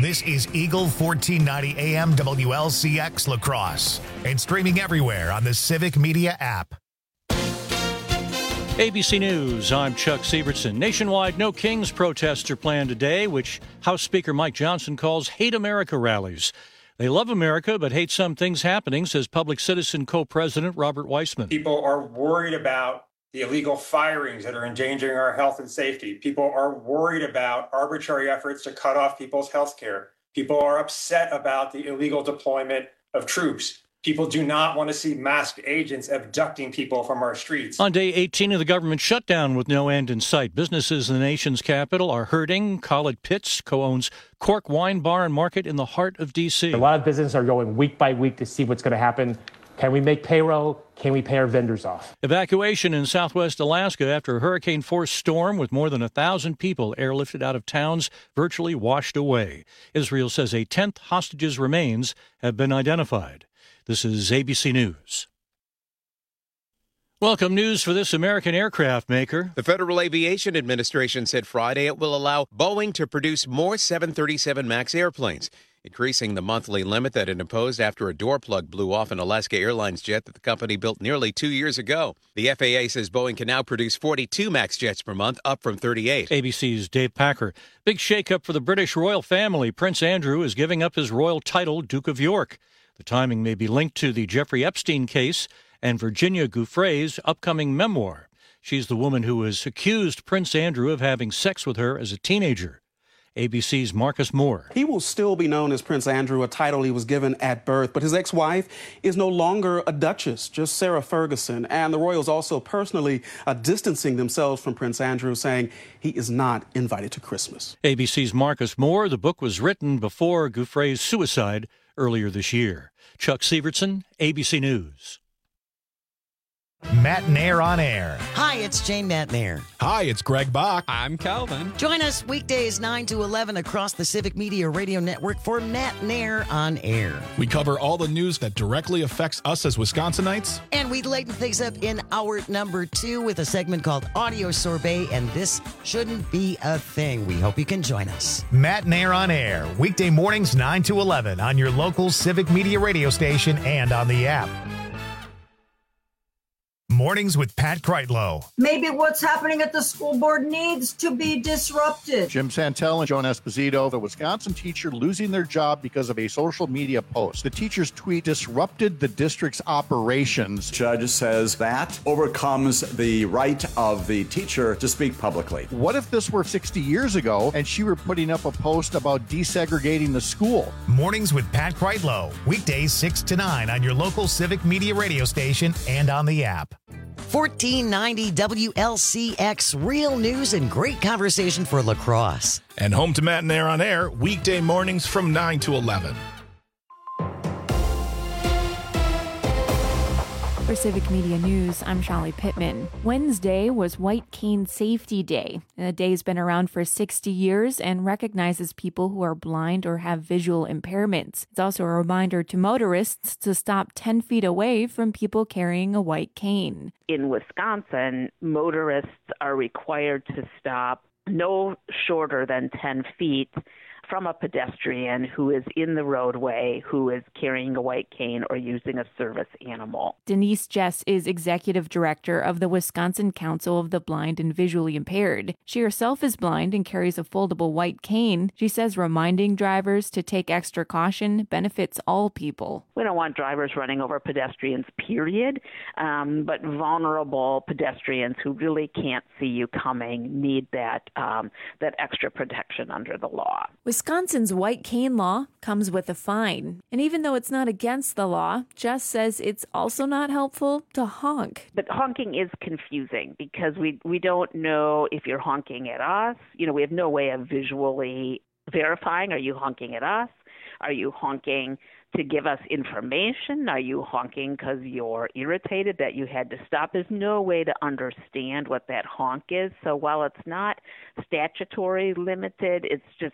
This is Eagle 1490 AM WLCX La Crosse and streaming everywhere on the Civic Media app. ABC News, I'm Chuck Sievertson. Nationwide No Kings protests are planned today, which House Speaker Mike Johnson calls Hate America rallies. They love America, but hate some things happening, says Public Citizen co-president Robert Weissman. People are worried about the illegal firings that are endangering our health and safety. People are worried about arbitrary efforts to cut off people's health care. People are upset about the illegal deployment of troops. People do not want to see masked agents abducting people from our streets. On day 18 of the government shutdown with no end in sight, businesses in the nation's capital are hurting. Khaled Pitts co-owns Cork Wine Bar and Market in the heart of D.C. A lot of businesses are going week by week to see what's going to happen. Can we make payroll? Can we pay our vendors off? Evacuation in southwest Alaska after a hurricane-force storm with more than 1,000 people airlifted out of towns virtually washed away. Israel says a 10th hostage's remains have been identified. This is ABC News. Welcome news for this American aircraft maker. The Federal Aviation Administration said Friday it will allow Boeing to produce more 737 MAX airplanes, increasing the monthly limit that it imposed after a door plug blew off an Alaska Airlines jet that the company built nearly 2 years ago. The FAA says Boeing can now produce 42 MAX jets per month, up from 38. ABC's Dave Packer. Big shakeup for the British royal family. Prince Andrew is giving up his royal title, Duke of York. The timing may be linked to the Jeffrey Epstein case and Virginia Giuffre's upcoming memoir. She's the woman who has accused Prince Andrew of having sex with her as a teenager. ABC's Marcus Moore. He will still be known as Prince Andrew, a title he was given at birth, but his ex-wife is no longer a duchess, just Sarah Ferguson. And the royals also personally distancing themselves from Prince Andrew, saying he is not invited to Christmas. ABC's Marcus Moore. The book was written before Giuffre's suicide earlier this year. Chuck Sievertson, ABC News. Matt Nair on air. Hi, it's Jane Matt Nair. Hi, it's Greg Bach. I'm Calvin. Join us weekdays 9 to 11 across the Civic Media Radio Network for Matt Nair on air. We cover all the news that directly affects us as Wisconsinites. And we lighten things up in hour number 2 with a segment called Audio Sorbet, and this shouldn't be a thing. We hope you can join us. Matt Nair on air, weekday mornings 9 to 11 on your local Civic Media radio station and on the app. Mornings with Pat Kreitlow. Maybe what's happening at the school board needs to be disrupted. Jim Santel and Joan Esposito, the Wisconsin teacher losing their job because of a social media post. The teacher's tweet disrupted the district's operations. Judge says that overcomes the right of the teacher to speak publicly. What if this were 60 years ago and she were putting up a post about desegregating the school? Mornings with Pat Kreitlow. Weekdays 6 to 9 on your local Civic Media radio station and on the app. 1490 WLCX, real news and great conversation for La Crosse. And home to Matt Nair on air, weekday mornings from 9 to 11. For Civic Media News, I'm Sholly Pittman. Wednesday was White Cane Safety Day. The day's been around for 60 years and recognizes people who are blind or have visual impairments. It's also a reminder to motorists to stop 10 feet away from people carrying a white cane. In Wisconsin, motorists are required to stop no shorter than 10 feet from a pedestrian who is in the roadway, who is carrying a white cane or using a service animal. Denise Jess is executive director of the Wisconsin Council of the Blind and Visually Impaired. She herself is blind and carries a foldable white cane. She says reminding drivers to take extra caution benefits all people. We don't want drivers running over pedestrians, period, but vulnerable pedestrians who really can't see you coming need that extra protection under the law. Wisconsin's white cane law comes with a fine. And even though it's not against the law, Jess says it's also not helpful to honk. But honking is confusing because we don't know if you're honking at us. You know, we have no way of visually verifying. Are you honking at us? Are you honking to give us information? Are you honking because you're irritated that you had to stop? There's no way to understand what that honk is. So while it's not statutory limited, it's just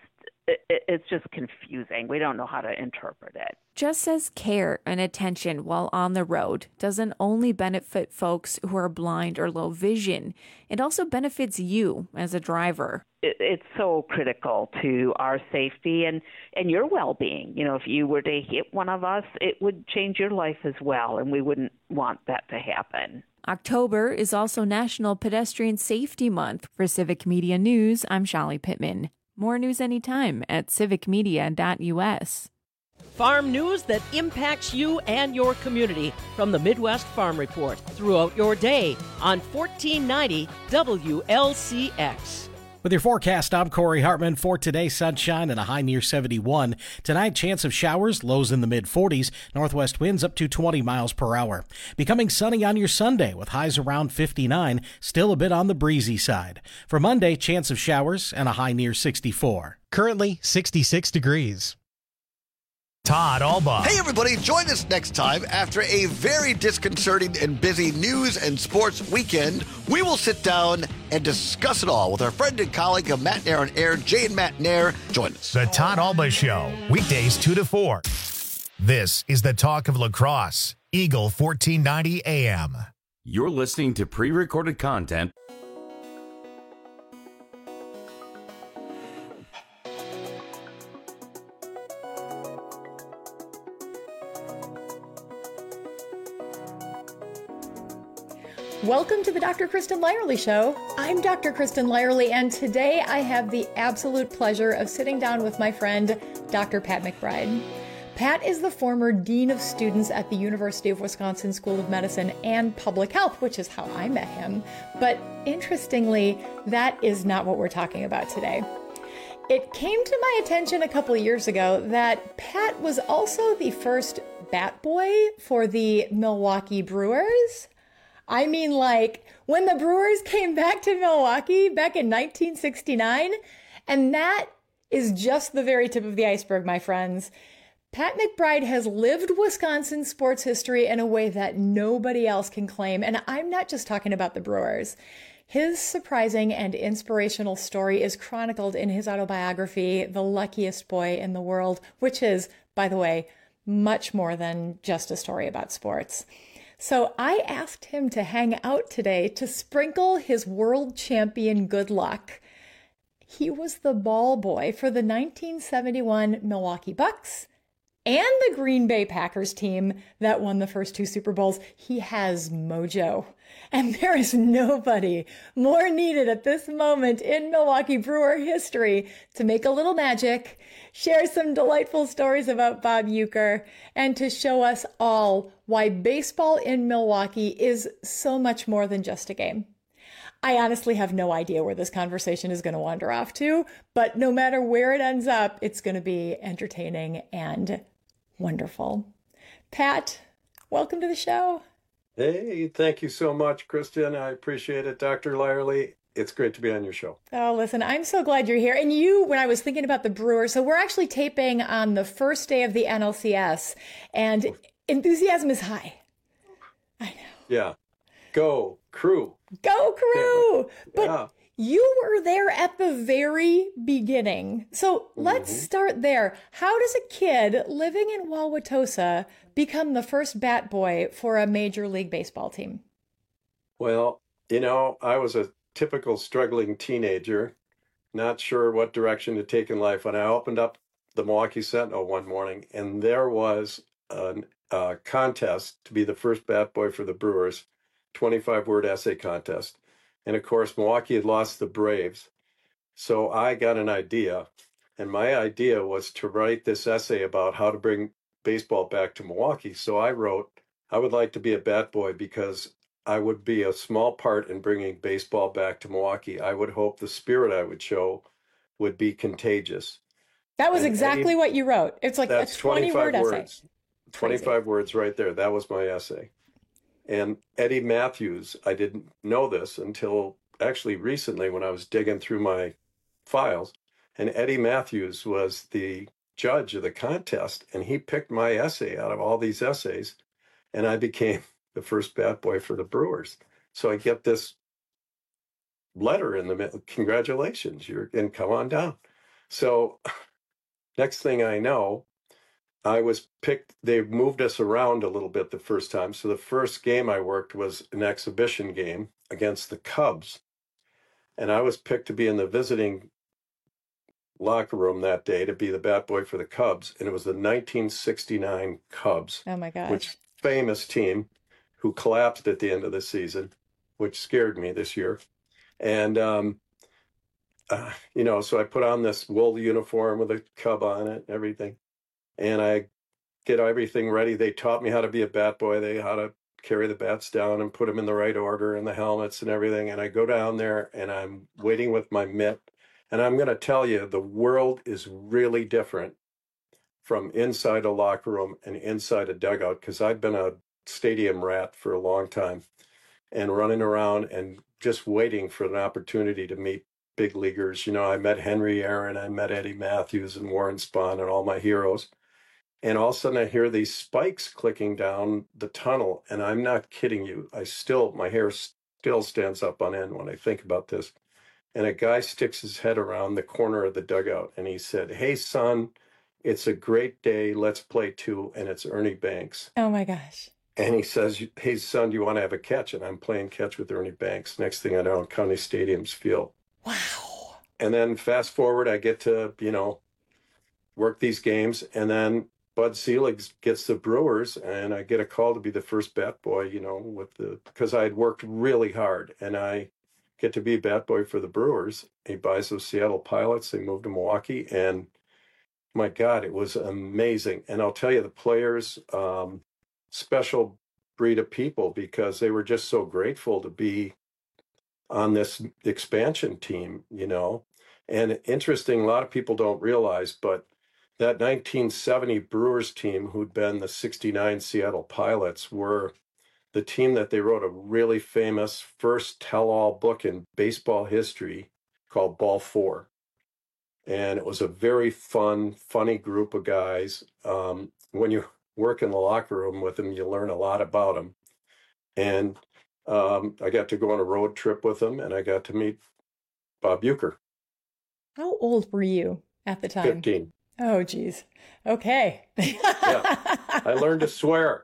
it's just confusing. We don't know how to interpret it. Just says care and attention while on the road doesn't only benefit folks who are blind or low vision. It also benefits you as a driver. It's so critical to our safety and your well-being. You know, if you were to hit one of us, it would change your life as well, and we wouldn't want that to happen. October is also National Pedestrian Safety Month. For Civic Media News, I'm Shali Pittman. More news anytime at civicmedia.us. Farm news that impacts you and your community from the Midwest Farm Report throughout your day on 1490 WLCX. With your forecast, I'm Corey Hartman. For today, sunshine and a high near 71. Tonight, chance of showers, lows in the mid-40s, northwest winds up to 20 miles per hour. Becoming sunny on your Sunday with highs around 59, still a bit on the breezy side. For Monday, chance of showers and a high near 64. Currently 66 degrees. Todd Alba. Hey, everybody, join us next time. After a very disconcerting and busy news and sports weekend, we will sit down and discuss it all with our friend and colleague of Matt Nair on Air, Jay and Matt Nair. Join us. The Todd Alba Show, weekdays 2 to 4. This is the talk of lacrosse, Eagle 1490 AM. You're listening to pre-recorded content. Welcome to the Dr. Kristen Lyerly Show. I'm Dr. Kristen Lyerly, and today I have the absolute pleasure of sitting down with my friend, Dr. Pat McBride. Pat is the former Dean of Students at the University of Wisconsin School of Medicine and Public Health, which is how I met him. But interestingly, that is not what we're talking about today. It came to my attention a couple of years ago that Pat was also the first bat boy for the Milwaukee Brewers. I mean, like, when the Brewers came back to Milwaukee back in 1969, and that is just the very tip of the iceberg, my friends. Pat McBride has lived Wisconsin sports history in a way that nobody else can claim, and I'm not just talking about the Brewers. His surprising and inspirational story is chronicled in his autobiography, The Luckiest Boy in the World, which is, by the way, much more than just a story about sports. So I asked him to hang out today to sprinkle his world champion good luck. He was the ball boy for the 1971 Milwaukee Bucks and the Green Bay Packers team that won the first 2 Super Bowls. He has mojo. And there is nobody more needed at this moment in Milwaukee Brewer history to make a little magic, share some delightful stories about Bob Uecker, and to show us all why baseball in Milwaukee is so much more than just a game. I honestly have no idea where this conversation is going to wander off to, but no matter where it ends up, it's going to be entertaining and wonderful. Pat, welcome to the show. Hey, thank you so much, Kristen. I appreciate it, Dr. Lyerly. It's great to be on your show. Oh, listen, I'm so glad you're here. And you, when I was thinking about the Brewers, so we're actually taping on the first day of the NLCS, and enthusiasm is high. I know. Yeah. Go, Crew. Go, Crew. But yeah. You were there at the very beginning. So let's start there. How does a kid living in Wauwatosa become the first bat boy for a Major League Baseball team? Well, you know, I was a typical struggling teenager, not sure what direction to take in life. When I opened up the Milwaukee Sentinel one morning, and there was a contest to be the first bat boy for the Brewers, 25-word essay contest. And of course, Milwaukee had lost the Braves. So I got an idea. And my idea was to write this essay about how to bring baseball back to Milwaukee. So I wrote, I would like to be a bat boy because I would be a small part in bringing baseball back to Milwaukee. I would hope the spirit I would show would be contagious. That was exactly what you wrote. It's like a 20-word essay. 25 words right there. That was my essay. And Eddie Matthews, I didn't know this until actually recently when I was digging through my files. And Eddie Matthews was the judge of the contest, and he picked my essay out of all these essays, and I became the first bat boy for the Brewers. So I get this letter in the middle, congratulations, you're and come on down. So Next thing I know, I was picked. They moved us around a little bit the first time. So the first game I worked was an exhibition game against the Cubs. And I was picked to be in the visiting locker room that day to be the bat boy for the Cubs. And it was the 1969 Cubs. Oh my gosh. Which famous team who collapsed at the end of the season, which scared me this year. And, so I put on this wool uniform with a Cub on it, everything. And I get everything ready. They taught me how to be a bat boy. How to carry the bats down and put them in the right order and the helmets and everything. And I go down there and I'm waiting with my mitt. And I'm going to tell you, the world is really different from inside a locker room and inside a dugout, because I've been a stadium rat for a long time and running around and just waiting for an opportunity to meet big leaguers. I met Henry Aaron, I met Eddie Matthews and Warren Spahn and all my heroes. And all of a sudden I hear these spikes clicking down the tunnel. And I'm not kidding you. My hair still stands up on end when I think about this. And a guy sticks his head around the corner of the dugout and he said, "Hey, son, it's a great day. Let's play two." And it's Ernie Banks. Oh my gosh. And he says, "Hey, son, do you want to have a catch?" And I'm playing catch with Ernie Banks. Next thing I know, County Stadium's field. Wow. And then fast forward, I get to, work these games. And then Bud Selig gets the Brewers, and I get a call to be the first bat boy, because I had worked really hard, and I get to be bat boy for the Brewers. He buys those Seattle Pilots. They moved to Milwaukee, and my God, it was amazing. And I'll tell you, the players, special breed of people, because they were just so grateful to be on this expansion team, And interesting, a lot of people don't realize, but that 1970 Brewers team, who'd been the 69 Seattle Pilots, were the team that they wrote a really famous first tell-all book in baseball history called Ball 4. And it was a very funny group of guys. When you work in the locker room with them, you learn a lot about them. And I got to go on a road trip with them, and I got to meet Bob Uecker. How old were you at the time? 15. Oh, geez. Okay. Yeah. I learned to swear.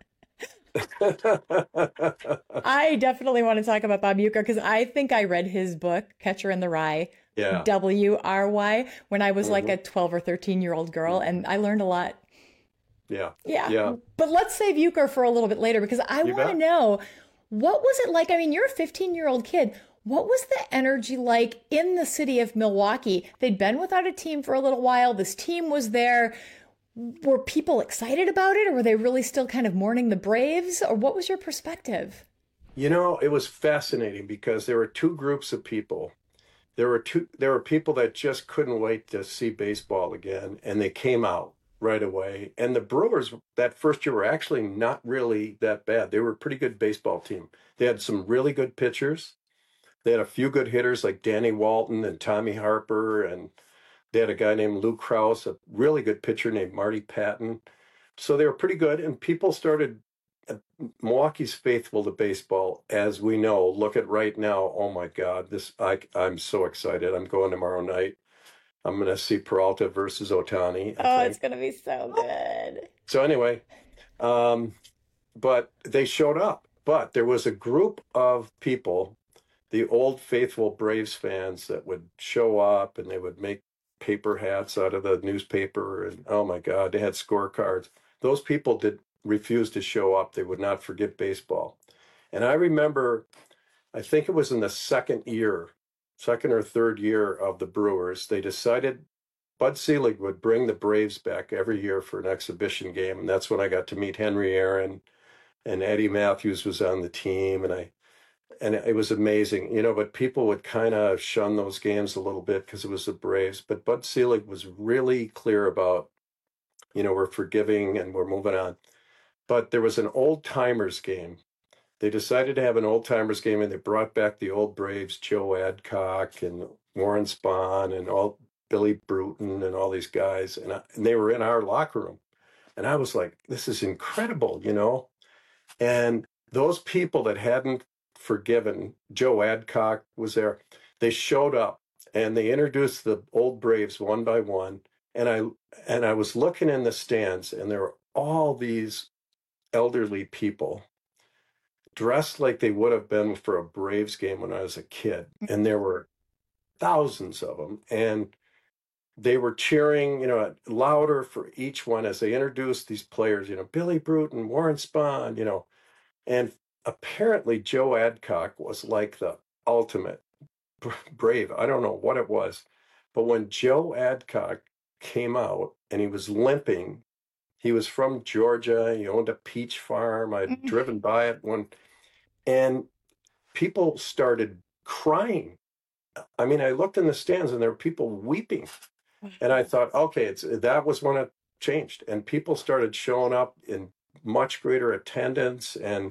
I definitely want to talk about Bob Uecker, because I think I read his book, Catcher in the Rye, WRY, when I was like a 12 or 13-year-old girl, and I learned a lot. Yeah. But let's save Uecker for a little bit later, because I want to know, what was it like? I mean, you're a 15-year-old kid. What was the energy like in the city of Milwaukee? They'd been without a team for a little while. This team was there. Were people excited about it, or were they really still kind of mourning the Braves? Or what was your perspective? It was fascinating, because there were two groups of people. There were people that just couldn't wait to see baseball again, and they came out right away. And the Brewers that first year were actually not really that bad. They were a pretty good baseball team. They had some really good pitchers. They had a few good hitters like Danny Walton and Tommy Harper, and they had a guy named Lou Krause, a really good pitcher named Marty Patton. So they were pretty good, and people started, Milwaukee's faithful to baseball, as we know. Look at right now, oh my God, I'm so excited. I'm going tomorrow night. I'm going to see Peralta versus Ohtani. It's going to be so good. So anyway, but they showed up. But there was a group of people, the old faithful Braves fans, that would show up, and they would make paper hats out of the newspaper, and oh my God, they had scorecards. Those people refuse to show up. They would not forget baseball. And I remember, I think it was in the second or third year of the Brewers, they decided Bud Selig would bring the Braves back every year for an exhibition game, and that's when I got to meet Henry Aaron, and Eddie Matthews was on the team, and it was amazing, but people would kind of shun those games a little bit because it was the Braves. But Bud Selig was really clear about, we're forgiving and we're moving on. But there was an old timers game. They decided to have an old timers game, and they brought back the old Braves, Joe Adcock and Warren Spahn and all Billy Bruton and all these guys. And they were in our locker room. And I was like, this is incredible, And those people that hadn't forgiven, Joe Adcock was there, they showed up and they introduced the old Braves one by one. And And I was looking in the stands, and there were all these elderly people dressed like they would have been for a Braves game when I was a kid. And there were thousands of them. And they were cheering, louder for each one as they introduced these players, Billy Bruton, Warren Spahn, and apparently Joe Adcock was like the ultimate Brave. I don't know what it was, but when Joe Adcock came out and he was limping, he was from Georgia. He owned a peach farm. I'd driven by it and people started crying. I mean, I looked in the stands and there were people weeping. And I thought, okay, that was when it changed. And people started showing up in much greater attendance, and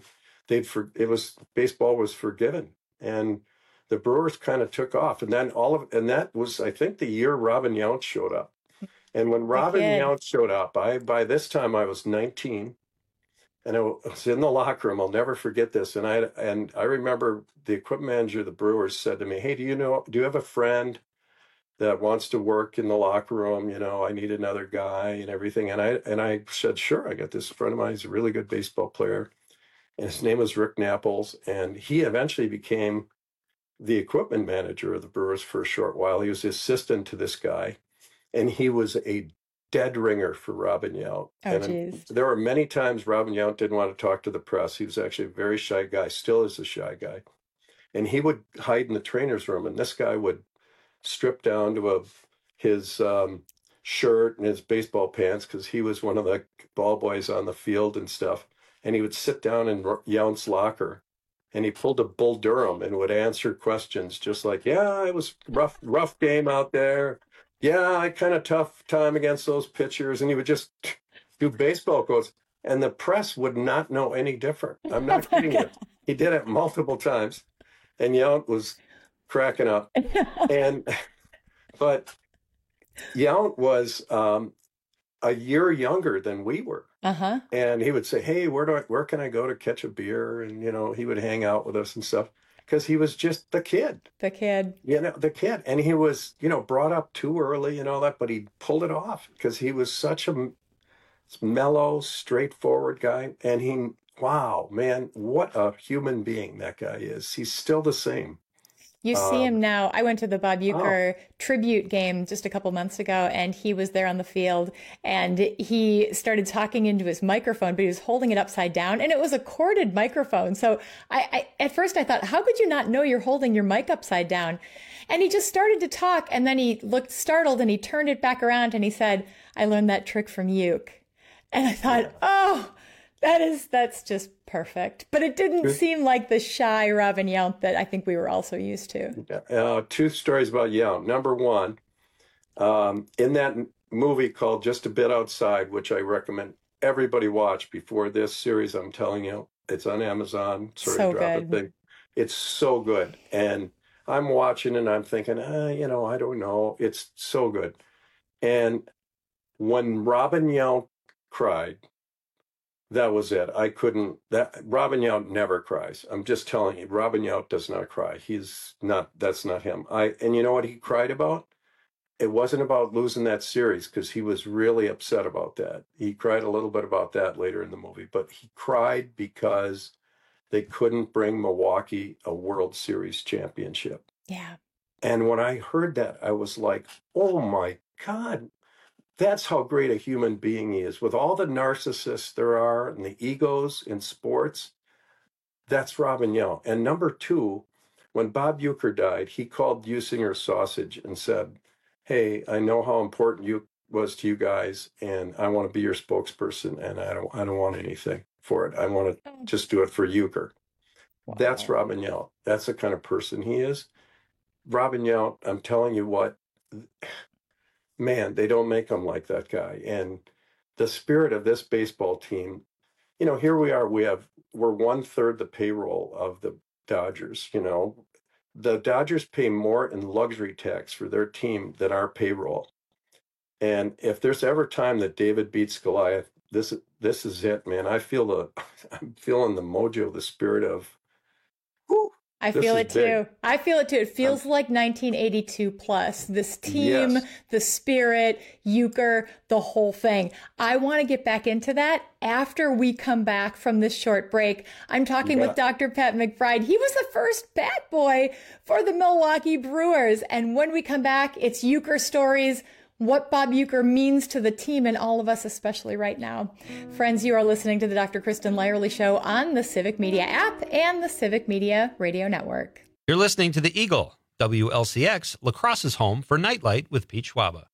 baseball was forgiven. And the Brewers kind of took off. And then that was, I think, the year Robin Yount showed up. And when Robin Yount showed up, by this time I was 19. And I was in the locker room. I'll never forget this. And I remember the equipment manager of the Brewers said to me, "Hey, do you have a friend that wants to work in the locker room? I need another guy and everything." And I said, "Sure, I got this friend of mine. He's a really good baseball player." And his name was Rick Naples. And he eventually became the equipment manager of the Brewers for a short while. He was the assistant to this guy. And he was a dead ringer for Robin Yount. And there were many times Robin Yount didn't want to talk to the press. He was actually a very shy guy, still is a shy guy. And he would hide in the trainer's room, and this guy would strip down to his shirt and his baseball pants, because he was one of the ball boys on the field and stuff. And he would sit down in Yount's locker, and he pulled a Bull Durham and would answer questions just like, "Yeah, it was rough game out there. Yeah, I kind of tough time against those pitchers." And he would just do baseball quotes, and the press would not know any different. I'm not kidding you. He did it multiple times, and Yount was cracking up. But Yount was a year younger than we were. And he would say, "Hey, where can I go to catch a beer?" And, he would hang out with us and stuff, because he was just the kid. The kid. And he was, brought up too early and all that, but he pulled it off because he was such a mellow, straightforward guy. And wow, man, what a human being that guy is. He's still the same. You see him now. I went to the Bob Uecker tribute game just a couple months ago, and he was there on the field, and he started talking into his microphone, but he was holding it upside down, and it was a corded microphone. So I at first I thought, how could you not know you're holding your mic upside down? And he just started to talk, and then he looked startled, and he turned it back around, and he said, "I learned that trick from Ueck." And I thought, that's just perfect. But it didn't seem like the shy Robin Yount that I think we were also used to. Two stories about Yount. Number one, in that movie called Just a Bit Outside, which I recommend everybody watch before this series, I'm telling you, it's on Amazon. Sorry to drop it thing. It's so good. And I'm watching and I'm thinking, I don't know. It's so good. And when Robin Yount cried, that was it. Robin Yount never cries. I'm just telling you, Robin Yount does not cry. That's not him. And you know what he cried about? It wasn't about losing that series, because he was really upset about that. He cried a little bit about that later in the movie, but he cried because they couldn't bring Milwaukee a World Series championship. Yeah. And when I heard that, I was like, oh my God. That's how great a human being he is. With all the narcissists there are and the egos in sports, that's Robin Yount. And number two, when Bob Uecker died, he called Usinger Sausage and said, "Hey, I know how important you was to you guys, and I want to be your spokesperson, and I don't want anything for it. I want to just do it for Uecker." Wow. That's Robin Yount. That's the kind of person he is. Robin Yount, I'm telling you what, man, they don't make them like that guy. And the spirit of this baseball team, here we are, we're 1/3 the payroll of the Dodgers. The Dodgers pay more in luxury tax for their team than our payroll. And if there's ever time that David beats Goliath, this is it, man. I'm feeling the mojo, the spirit of, I feel it too. I feel it too. It feels like 1982 plus. This team, the spirit, euchre, the whole thing. I want to get back into that after we come back from this short break. I'm talking with Dr. Pat McBride. He was the first bat boy for the Milwaukee Brewers. And when we come back, it's euchre stories, what Bob Uecker means to the team and all of us, especially right now. Friends, you are listening to the Dr. Kristen Lyerly Show on the Civic Media app and the Civic Media Radio Network. You're listening to The Eagle, WLCX, La Crosse's home for Nightlight with Pete Schwaba.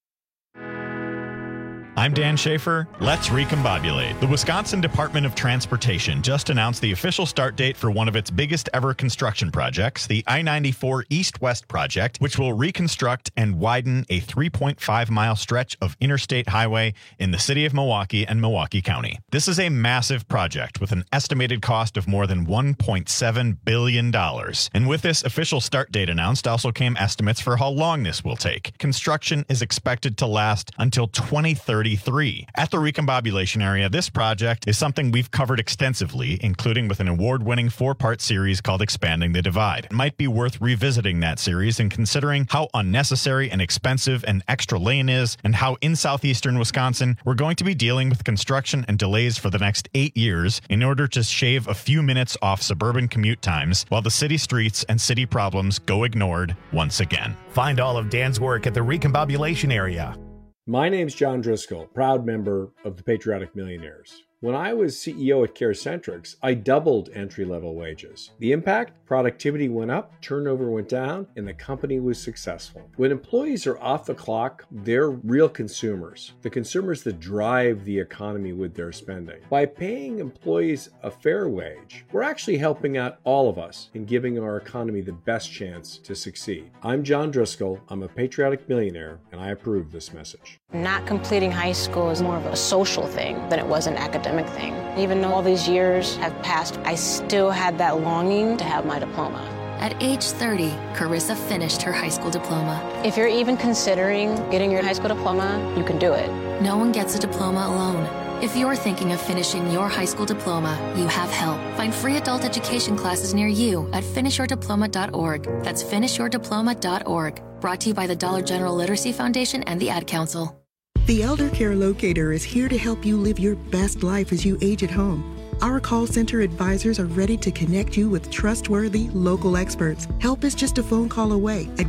I'm Dan Schaefer. Let's recombobulate. The Wisconsin Department of Transportation just announced the official start date for one of its biggest ever construction projects, the I-94 East-West project, which will reconstruct and widen a 3.5-mile stretch of interstate highway in the city of Milwaukee and Milwaukee County. This is a massive project with an estimated cost of more than $1.7 billion. And with this official start date announced also came estimates for how long this will take. Construction is expected to last until 2030. At the recombobulation area, this project is something we've covered extensively, including with an award-winning 4-part series called Expanding the Divide. It might be worth revisiting that series and considering how unnecessary and expensive an extra lane is, and how in southeastern Wisconsin we're going to be dealing with construction and delays for the next 8 years in order to shave a few minutes off suburban commute times while the city streets and city problems go ignored once again. Find all of Dan's work at the recombobulation area. My name's John Driscoll, proud member of the Patriotic Millionaires. When I was CEO at CareCentrix, I doubled entry-level wages. The impact? Productivity went up, turnover went down, and the company was successful. When employees are off the clock, they're real consumers, the consumers that drive the economy with their spending. By paying employees a fair wage, we're actually helping out all of us in giving our economy the best chance to succeed. I'm John Driscoll, I'm a patriotic millionaire, and I approve this message. Not completing high school is more of a social thing than it was an academic thing. Even though all these years have passed, I still had that longing to have my diploma. At age 30, Carissa finished her high school diploma. If you're even considering getting your high school diploma, you can do it. No one gets a diploma alone. If you're thinking of finishing your high school diploma, you have help. Find free adult education classes near you at finishyourdiploma.org. That's finishyourdiploma.org. Brought to you by the Dollar General Literacy Foundation and the Ad Council. The Elder Care Locator is here to help you live your best life as you age at home. Our call center advisors are ready to connect you with trustworthy local experts. Help is just a phone call away at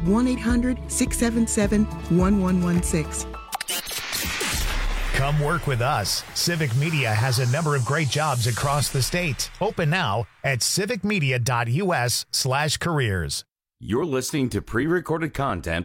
1-800-677-1116. Come work with us. Civic Media has a number of great jobs across the state. Open now at civicmedia.us/careers. You're listening to pre-recorded content.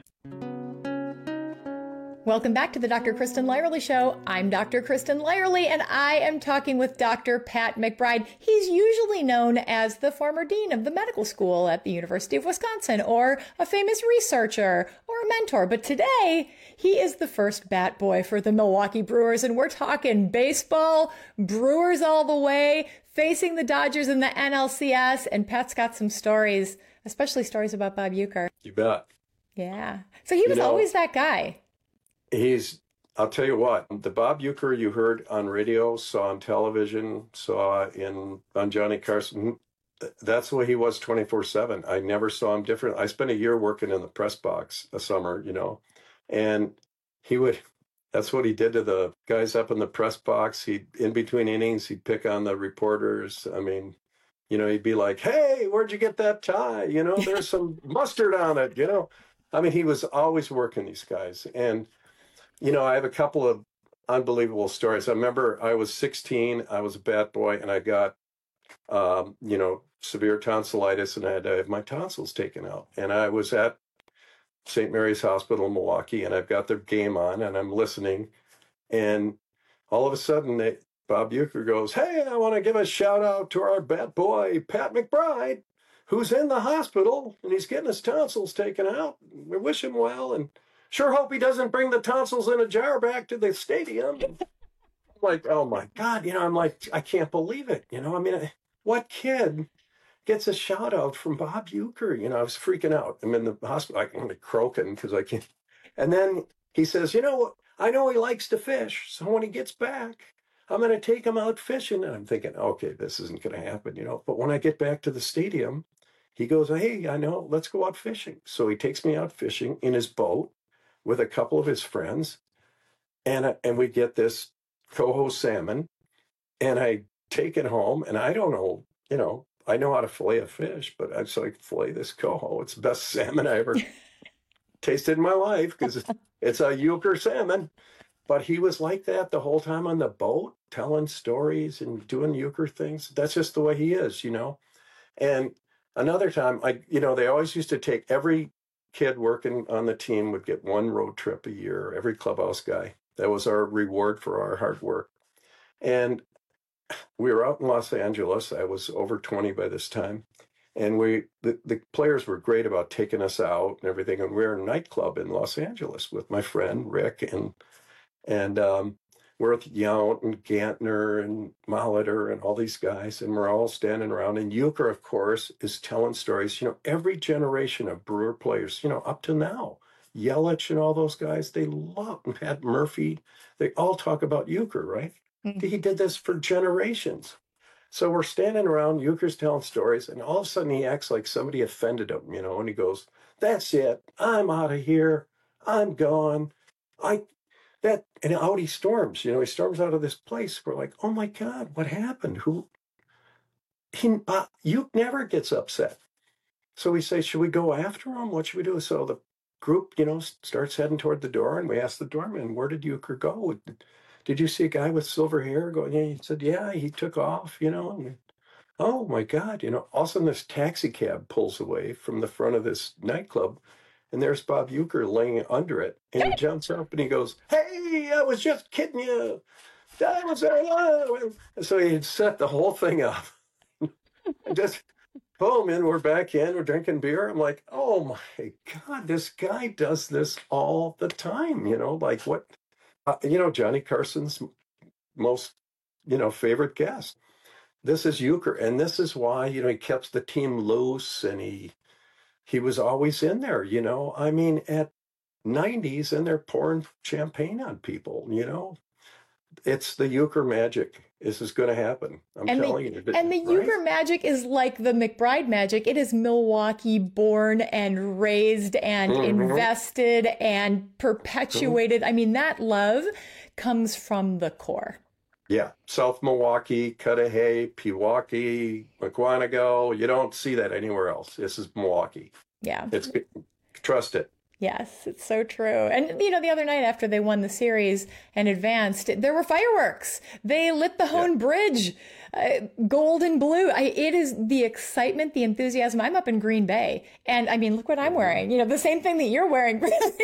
Welcome back to the Dr. Kristen Lyerly Show. I'm Dr. Kristen Lyerly, and I am talking with Dr. Pat McBride. He's usually known as the former dean of the medical school at the University of Wisconsin, or a famous researcher, or a mentor. But today, he is the first bat boy for the Milwaukee Brewers, and we're talking baseball, Brewers all the way, facing the Dodgers in the NLCS, and Pat's got some stories, especially stories about Bob Uecker. You bet. Yeah. So he was always that guy. I'll tell you what, the Bob Uecker you heard on radio, saw on television, saw on Johnny Carson, that's the way he was 24/7. I never saw him different. I spent a year working in the press box a summer, and that's what he did to the guys up in the press box. In between innings, he'd pick on the reporters. I mean, he'd be like, "Hey, where'd you get that tie? There's some mustard on it, I mean, he was always working these guys. And I have a couple of unbelievable stories. I remember I was 16, I was a bat boy, and I got, severe tonsillitis, and I had to have my tonsils taken out. And I was at St. Mary's Hospital in Milwaukee, and I've got their game on, and I'm listening. And all of a sudden, Bob Uecker goes, "Hey, I want to give a shout out to our bat boy, Pat McBride, who's in the hospital, and he's getting his tonsils taken out. We wish him well, and sure hope he doesn't bring the tonsils in a jar back to the stadium." I'm like, oh my God, I'm like, I can't believe it. I mean, what kid gets a shout out from Bob Uecker? I was freaking out. I'm in the hospital, I'm like croaking because I can't. And then he says, I know he likes to fish. So when he gets back, I'm going to take him out fishing. And I'm thinking, okay, this isn't going to happen, But when I get back to the stadium, he goes, hey, I know, let's go out fishing. So he takes me out fishing in his boat with a couple of his friends. And we get this coho salmon, and I take it home, and I don't know, I know how to fillet a fish, but I fillet this coho. It's the best salmon I ever tasted in my life because it's a euchre salmon. But he was like that the whole time on the boat, telling stories and doing euchre things. That's just the way he is, And another time, they always used to take every kid working on the team would get one road trip a year, every clubhouse guy. That was our reward for our hard work. And we were out in Los Angeles. I was over 20 by this time. And the players were great about taking us out and everything. And we were in a nightclub in Los Angeles with my friend Rick and we're with Yount and Gantner and Molitor and all these guys. And we're all standing around. And euchre, of course, is telling stories. Every generation of Brewer players, up to now, Yelich and all those guys, they love Pat Murphy. They all talk about euchre, right? Mm-hmm. He did this for generations. So we're standing around, euchre's telling stories, and all of a sudden he acts like somebody offended him, and he goes, that's it. I'm out of here. I'm gone. And out he storms. He storms out of this place. We're like, oh my God, what happened? Uke never gets upset. So we say, should we go after him? What should we do? So the group, starts heading toward the door, and we ask the doorman, where did euchre go? Did you see a guy with silver hair going? Yeah, he said, yeah, he took off, and, oh my God, all of a sudden this taxi cab pulls away from the front of this nightclub, and there's Bob Uecker laying under it, and he jumps up and he goes, hey, I was just kidding you. I was there. And so he had set the whole thing up. And just boom, and we're back in, we're drinking beer. I'm like, oh my God, this guy does this all the time, like what? Johnny Carson's most, favorite guest. This is euchre. And this is why, he kept the team loose, and he was always in there, at 90s, and they're pouring champagne on people, It's the euchre magic. This is going to happen. I'm telling you. And the euchre magic is like the McBride magic. It is Milwaukee born and raised and invested and perpetuated. I mean, that love comes from the core. Yeah. South Milwaukee, Cudahy, Pewaukee, McWanago. You don't see that anywhere else. This is Milwaukee. Yeah. Trust it. Yes, it's so true. And, the other night after they won the series and advanced, there were fireworks. They lit the Hone Bridge, gold and blue. It is the excitement, the enthusiasm. I'm up in Green Bay, and look what I'm wearing. The same thing that you're wearing.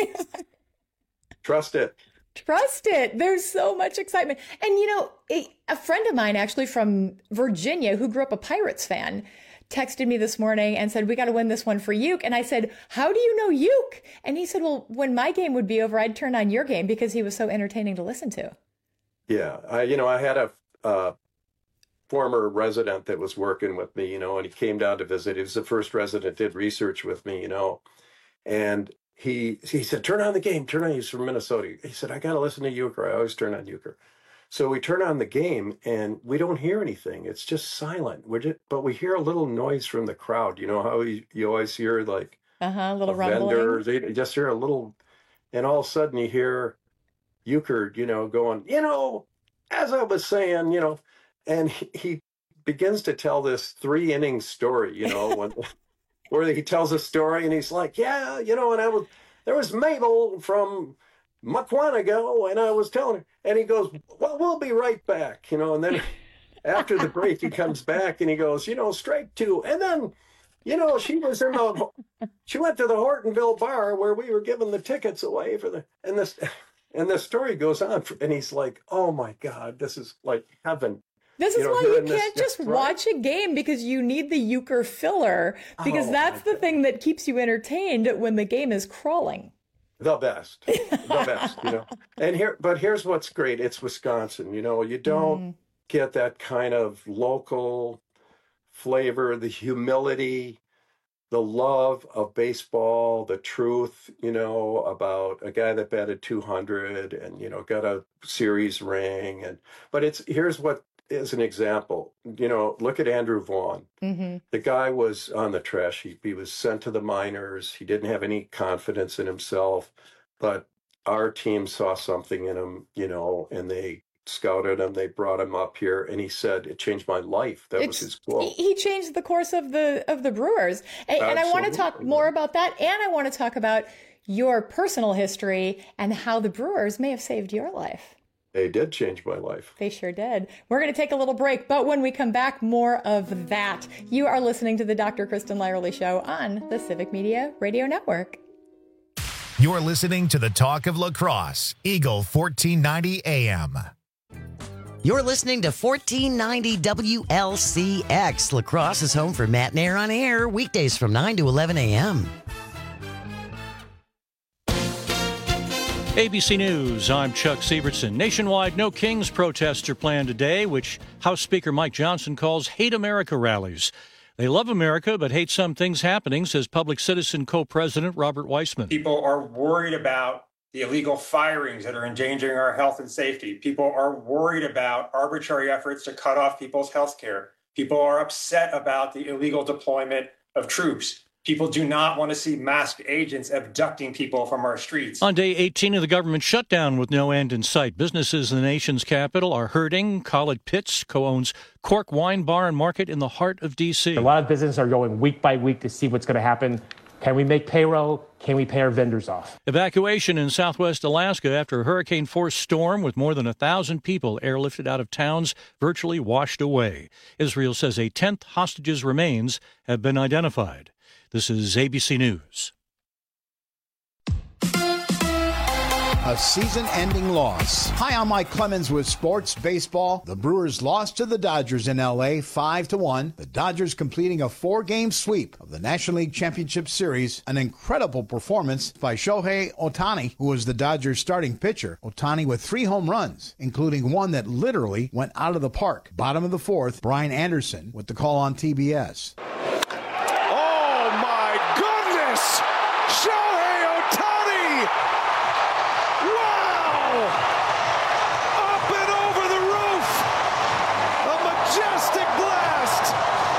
Trust it. Trust it. There's so much excitement. And, a friend of mine actually from Virginia who grew up a Pirates fan texted me this morning and said, we got to win this one for Uke. And I said, how do you know Uke? And he said, well, when my game would be over, I'd turn on your game because he was so entertaining to listen to. Yeah. I had a former resident that was working with me, and he came down to visit. He was the first resident, did research with me, and he said, turn on the game. He's from Minnesota. He said, I got to listen to euchre. I always turn on euchre. So we turn on the game and we don't hear anything. It's just silent. But we hear a little noise from the crowd. You know how you always hear like a little rumbling. Vendors. You just hear a little, and all of a sudden you hear euchre, going, as I was saying, and he begins to tell this 3-inning story, where he tells a story and he's like, yeah, and there was Mabel from McWanago, and I was telling her, and he goes, well, we'll be right back, and then after the break, he comes back and he goes, strike 2. And then, she went to the Hortonville bar where we were giving the tickets away and the story goes on. And he's like, oh my God, this is like heaven. This is why you can't just watch a game, because you need the euchre filler, because that's the thing that keeps you entertained when the game is crawling. The best, And here's what's great. It's Wisconsin. You don't get that kind of local flavor, the humility, the love of baseball, the truth, about a guy that batted 200 and, got a series ring. But here's what as an example, look at Andrew Vaughn. Mm-hmm. The guy was on the trash heap. He was sent to the minors. He didn't have any confidence in himself, but our team saw something in him, and they scouted him. They brought him up here, and he said, "It changed my life." That was his quote. He changed the course of the Brewers. And I want to talk more about that. And I want to talk about your personal history and how the Brewers may have saved your life. They did change my life. They sure did. We're going to take a little break, but when we come back, more of that. You are listening to the Dr. Kristen Lyerly Show on the Civic Media Radio Network. You're listening to the Talk of La Crosse, Eagle 1490 AM. You're listening to 1490 WLCX. La Crosse is home for Matt Nair on Air, weekdays from 9 to 11 a.m. ABC News, I'm Chuck Sievertson. Nationwide No Kings protests are planned today, which House Speaker Mike Johnson calls Hate America rallies. They love America, but hate some things happening, says Public Citizen co-president Robert Weissman. People are worried about the illegal firings that are endangering our health and safety. People are worried about arbitrary efforts to cut off people's health care. People are upset about the illegal deployment of troops. People do not want to see masked agents abducting people from our streets. On day 18 of the government shutdown with no end in sight, businesses in the nation's capital are hurting. Khaled Pitts co-owns Cork Wine Bar and Market in the heart of D.C. A lot of businesses are going week by week to see what's going to happen. Can we make payroll? Can we pay our vendors off? Evacuation in southwest Alaska after a hurricane-force storm with more than 1,000 people airlifted out of towns virtually washed away. Israel says a 10th hostage's remains have been identified. This is ABC News. A season-ending loss. Hi, I'm Mike Clemens with Sports Baseball. The Brewers lost to the Dodgers in L.A. 5-1. The Dodgers completing a 4-game sweep of the National League Championship Series. An incredible performance by Shohei Ohtani, who was the Dodgers' starting pitcher. Ohtani with 3 home runs, including one that literally went out of the park. Bottom of the 4th, Brian Anderson with the call on TBS. Shohei Ohtani! Wow! Up and over the roof! A majestic blast!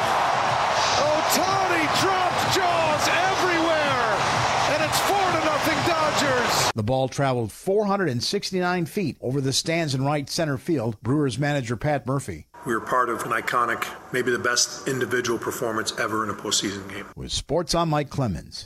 Ohtani dropped jaws everywhere! And it's 4-0 Dodgers! The ball traveled 469 feet over the stands in right center field. Brewers manager Pat Murphy. We were part of an iconic, maybe the best individual performance ever in a postseason game. With Sports, I'm Mike Clemens.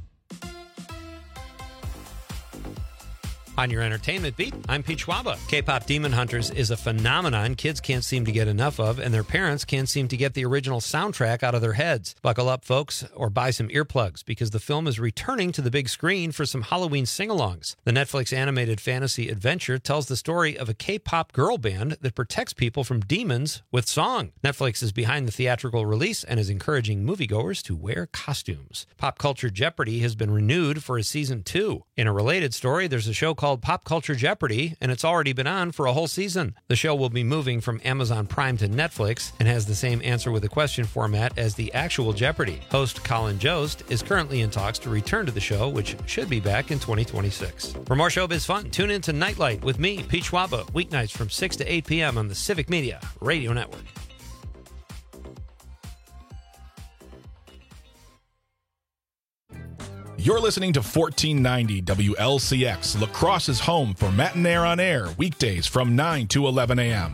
On your entertainment beat, I'm Pete Schwaba. K-pop Demon Hunters is a phenomenon kids can't seem to get enough of, and their parents can't seem to get the original soundtrack out of their heads. Buckle up, folks, or buy some earplugs, because the film is returning to the big screen for some Halloween sing-alongs. The Netflix animated fantasy adventure tells the story of a K-pop girl band that protects people from demons with song. Netflix is behind the theatrical release and is encouraging moviegoers to wear costumes. Pop Culture Jeopardy has been renewed for a season 2. In a related story, there's a show called Pop Culture Jeopardy, and it's already been on for a whole season. The show will be moving from Amazon Prime to Netflix and has the same answer with a question format as the actual Jeopardy. Host Colin Jost is currently in talks to return to the show, which should be back in 2026. For more showbiz fun, tune in to Nightlight with me, Pete Schwaba, weeknights from 6 to 8 p.m. on the Civic Media Radio Network. You're listening to 1490 WLCX, La Crosse's home for Matt Nair on Air, weekdays from 9 to 11 a.m.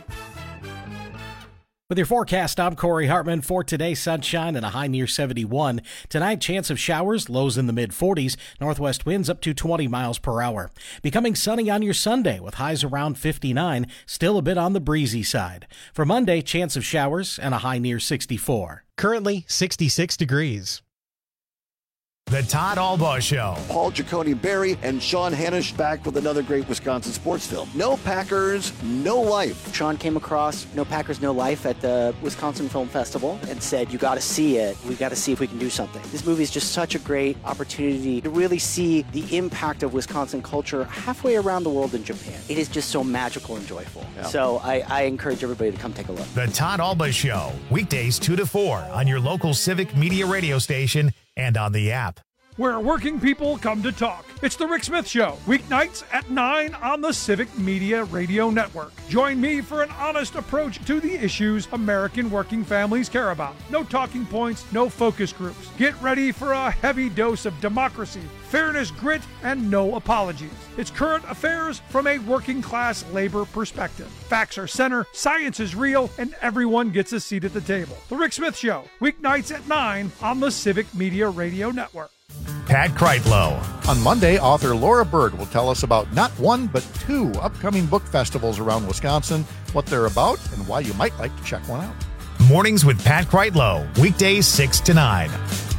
With your forecast, I'm Corey Hartman. For today, sunshine and a high near 71. Tonight, chance of showers, lows in the mid-40s. Northwest winds up to 20 miles per hour. Becoming sunny on your Sunday with highs around 59, still a bit on the breezy side. For Monday, chance of showers and a high near 64. Currently 66 degrees. The Todd Albaugh Show. Paul Giacone-Berry and Sean Hanisch back with another great Wisconsin sports film. No Packers, No Life. Sean came across No Packers, No Life at the Wisconsin Film Festival and said, you got to see it. We got to see if we can do something. This movie is just such a great opportunity to really see the impact of Wisconsin culture halfway around the world in Japan. It is just so magical and joyful. Yeah. So I encourage everybody to come take a look. The Todd Albaugh Show, weekdays 2 to 4 on your local Civic Media radio station and on the app. where working people come to talk. It's The Rick Smith Show, weeknights at 9 on the Civic Media Radio Network. Join me for an honest approach to the issues American working families care about. No talking points, no focus groups. Get ready for a heavy dose of democracy, fairness, grit, and no apologies. It's current affairs from a working class labor perspective. Facts are center, science is real, and everyone gets a seat at the table. The Rick Smith Show, weeknights at 9 on the Civic Media Radio Network. Pat Kreitlow. On Monday, author Laura Bird will tell us about not one, but 2 upcoming book festivals around Wisconsin, what they're about, and why you might like to check one out. Mornings with Pat Kreitlow, weekdays 6 to 9.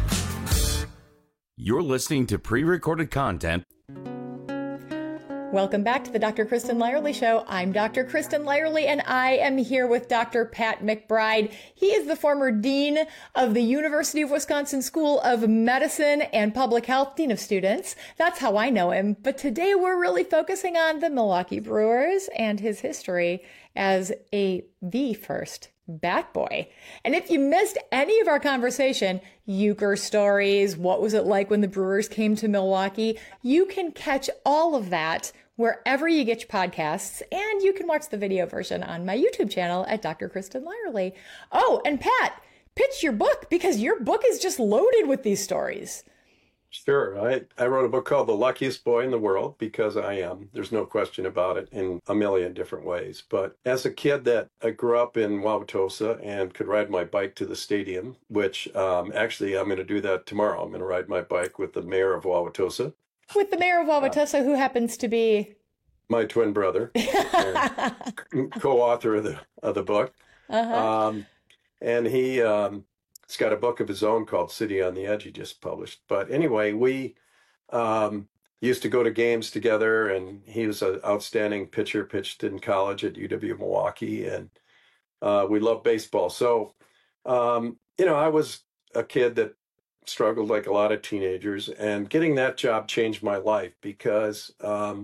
You're listening to pre-recorded content. Welcome back to the Dr. Kristen Lyerly Show. I'm Dr. Kristen Lyerly, and I am here with Dr. Pat McBride. He is the former Dean of the University of Wisconsin School of Medicine and Public Health, Dean of Students. That's how I know him. But today we're really focusing on the Milwaukee Brewers and his history as the first Bat Boy. And if you missed any of our conversation, Euchre stories, what was it like when the Brewers came to Milwaukee, you can catch all of that wherever you get your podcasts, and you can watch the video version on my YouTube channel at Dr. Kristen Lyerly. Oh, and Pat, pitch your book, because your book is just loaded with these stories. Sure. I wrote a book called The Luckiest Boy in the World, because I am. There's no question about it, in a million different ways. But as a kid that I grew up in Wauwatosa and could ride my bike to the stadium, which actually I'm going to do that tomorrow. I'm going to ride my bike with the mayor of Wauwatosa. With the mayor of Wauwatosa, who happens to be my twin brother, and co-author of the book. And he's got a book of his own called City on the Edge he just published. But anyway, we used to go to games together, and he was an outstanding pitcher, pitched in college at UW-Milwaukee, and we loved baseball. So, I was a kid that struggled like a lot of teenagers, and getting that job changed my life because, the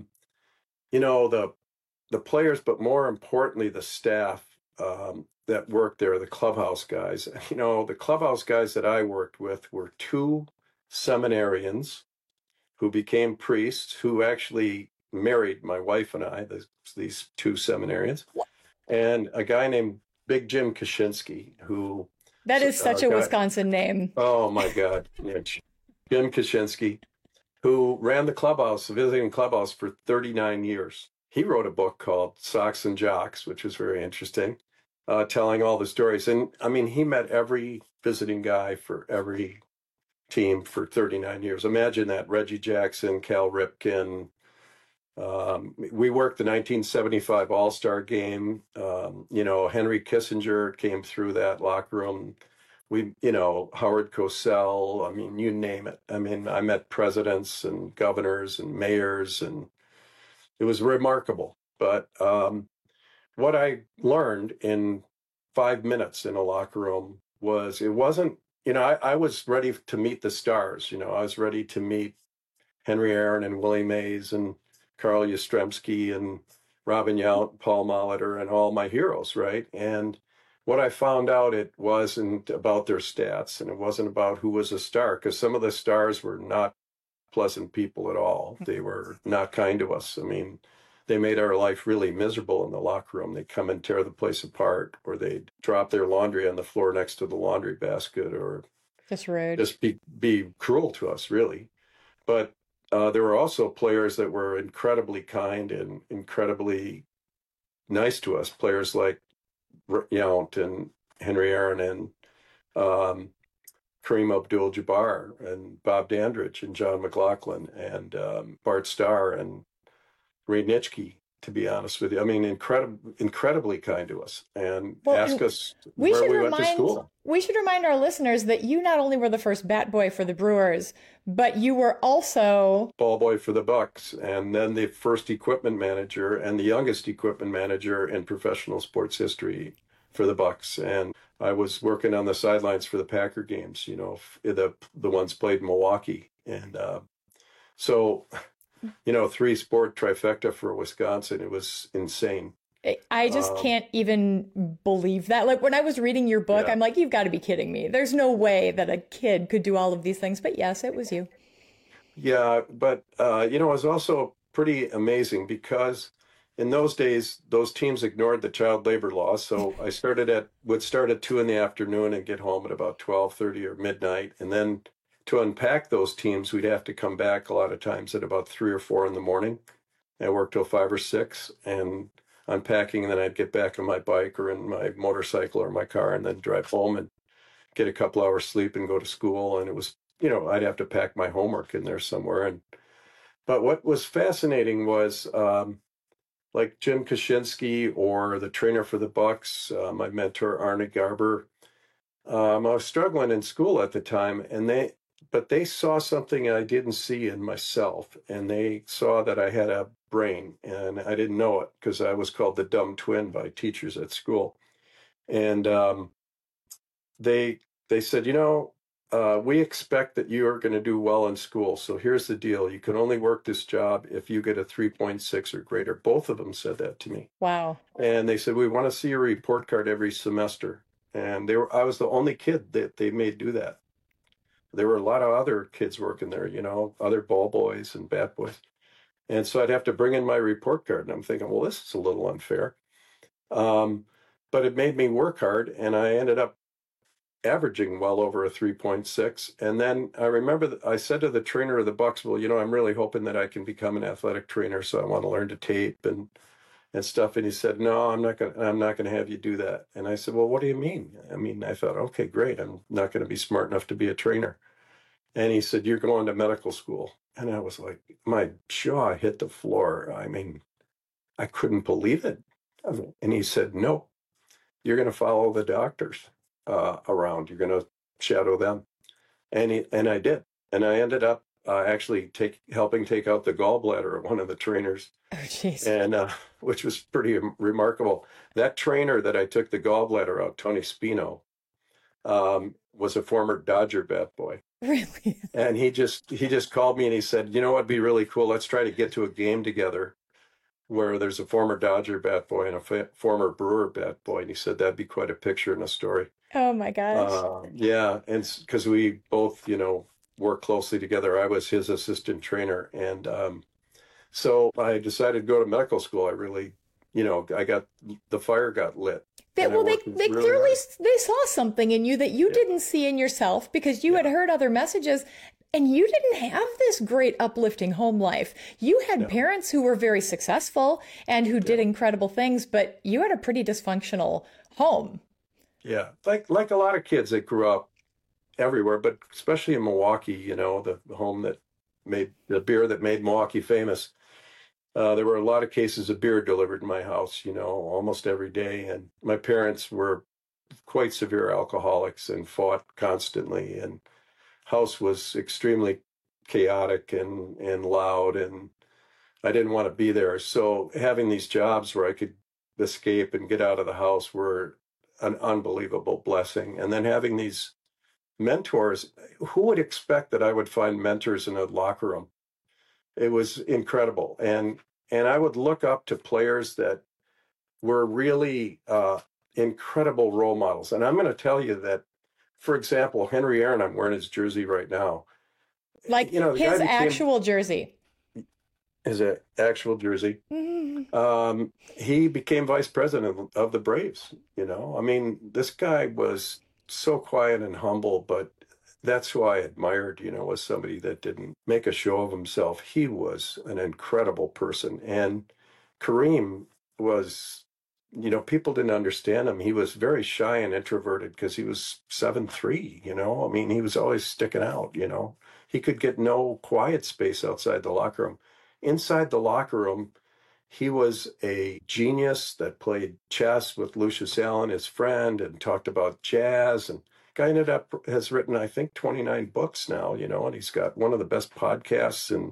players, but more importantly, the staff that worked there, the clubhouse guys. The clubhouse guys that I worked with were 2 seminarians who became priests, who actually married my wife and I, these 2 seminarians, and a guy named Big Jim Kaczynski, who... That is such a Wisconsin name. Oh, my God. Jim Kaczynski, who ran the clubhouse, the visiting clubhouse, for 39 years. He wrote a book called Sox and Jocks, which was very interesting, telling all the stories. And, he met every visiting guy for every team for 39 years. Imagine that. Reggie Jackson, Cal Ripken. We worked the 1975 All-Star game. Henry Kissinger came through that locker room. Howard Cosell, you name it. I met presidents and governors and mayors, and it was remarkable. But what I learned in 5 minutes in a locker room was, it wasn't, I was ready to meet the stars. I was ready to meet Henry Aaron and Willie Mays and Carl Yastrzemski and Robin Yount, Paul Molitor, and all my heroes, right? And what I found out, it wasn't about their stats, and it wasn't about who was a star, because some of the stars were not pleasant people at all. They were not kind to us. They made our life really miserable in the locker room. They'd come and tear the place apart, or they'd drop their laundry on the floor next to the laundry basket, or just rude. Just be cruel to us, really. But there were also players that were incredibly kind and incredibly nice to us. Players like Yount and Henry Aaron and Kareem Abdul-Jabbar and Bob Dandridge and John McLaughlin and Bart Starr and Reed Nitschke, to be honest with you. Incredibly kind to us, and ask us where we went to school. We should remind our listeners that you not only were the first bat boy for the Brewers, but you were also ball boy for the Bucks, and then the first equipment manager and the youngest equipment manager in professional sports history for the Bucks. And I was working on the sidelines for the Packer games, the ones played in Milwaukee. And so 3-sport trifecta for Wisconsin. It was insane. I just can't even believe that. Like, when I was reading your book, I'm like, you've got to be kidding me. There's no way that a kid could do all of these things. But yes, it was you. Yeah, but it was also pretty amazing because in those days, those teams ignored the child labor laws. So I would start at 2 p.m. and get home at about 12:30 or midnight. And then to unpack those teams, we'd have to come back a lot of times at about 3 or 4 in the morning. I worked till 5 or 6 and unpacking, and then I'd get back on my bike or in my motorcycle or my car and then drive home and get a couple hours sleep and go to school. And it was, I'd have to pack my homework in there somewhere. But what was fascinating was, like Jim Kaczynski or the trainer for the Bucks, my mentor Arne Garber. I was struggling in school at the time, but they saw something I didn't see in myself, and they saw that I had a brain, and I didn't know it because I was called the dumb twin by teachers at school. And they said, we expect that you are going to do well in school. So here's the deal. You can only work this job if you get a 3.6 or greater. Both of them said that to me. Wow. And they said, we want to see your report card every semester. And I was the only kid that they made do that. There were a lot of other kids working there, other ball boys and bat boys. And so I'd have to bring in my report card. And I'm thinking, well, this is a little unfair. But it made me work hard. And I ended up averaging well over a 3.6. And then I remember that I said to the trainer of the Bucks, well, I'm really hoping that I can become an athletic trainer. So I want to learn to tape and stuff. And he said, no, I'm not going to have you do that. And I said, well, what do you mean? I thought, okay, great. I'm not going to be smart enough to be a trainer. And he said, you're going to medical school. And I was like, my jaw hit the floor. I couldn't believe it. And he said, no, you're going to follow the doctors around. You're going to shadow them. And I did. And I ended up actually helping take out the gallbladder of one of the trainers. Oh, jeez. And which was pretty remarkable. That trainer that I took the gallbladder out, Tony Spino, was a former Dodger bat boy. Really? And he just called me and he said, what'd be really cool? Let's try to get to a game together where there's a former Dodger bat boy and a former Brewer bat boy. And he said, that'd be quite a picture and a story. Oh my gosh. Yeah. And because we both, work closely together. I was his assistant trainer. And so I decided to go to medical school. I really, the fire got lit. They clearly they saw something in you that you didn't see in yourself because you had heard other messages. And you didn't have this great uplifting home life. You had parents who were very successful and who did incredible things, but you had a pretty dysfunctional home. Yeah, like a lot of kids that grew up everywhere, but especially in Milwaukee, the home that made the beer that made Milwaukee famous. There were a lot of cases of beer delivered in my house, almost every day. And my parents were quite severe alcoholics and fought constantly. And house was extremely chaotic and loud, and I didn't want to be there. So having these jobs where I could escape and get out of the house were an unbelievable blessing. And then having these mentors, who would expect that I would find mentors in a locker room? It was incredible. And I would look up to players that were really incredible role models. And I'm going to tell you that, for example, Henry Aaron, I'm wearing his jersey right now. Like his actual jersey. His actual jersey. Mm-hmm. He became vice president of the Braves. This guy was so quiet and humble, but that's who I admired, was somebody that didn't make a show of himself. He was an incredible person. And Kareem was, people didn't understand him. He was very shy and introverted because he was 7'3", he was always sticking out, He could get no quiet space outside the locker room. Inside the locker room, he was a genius that played chess with Lucius Allen, his friend, and talked about jazz. And guy has written, I think, 29 books now, and he's got one of the best podcasts and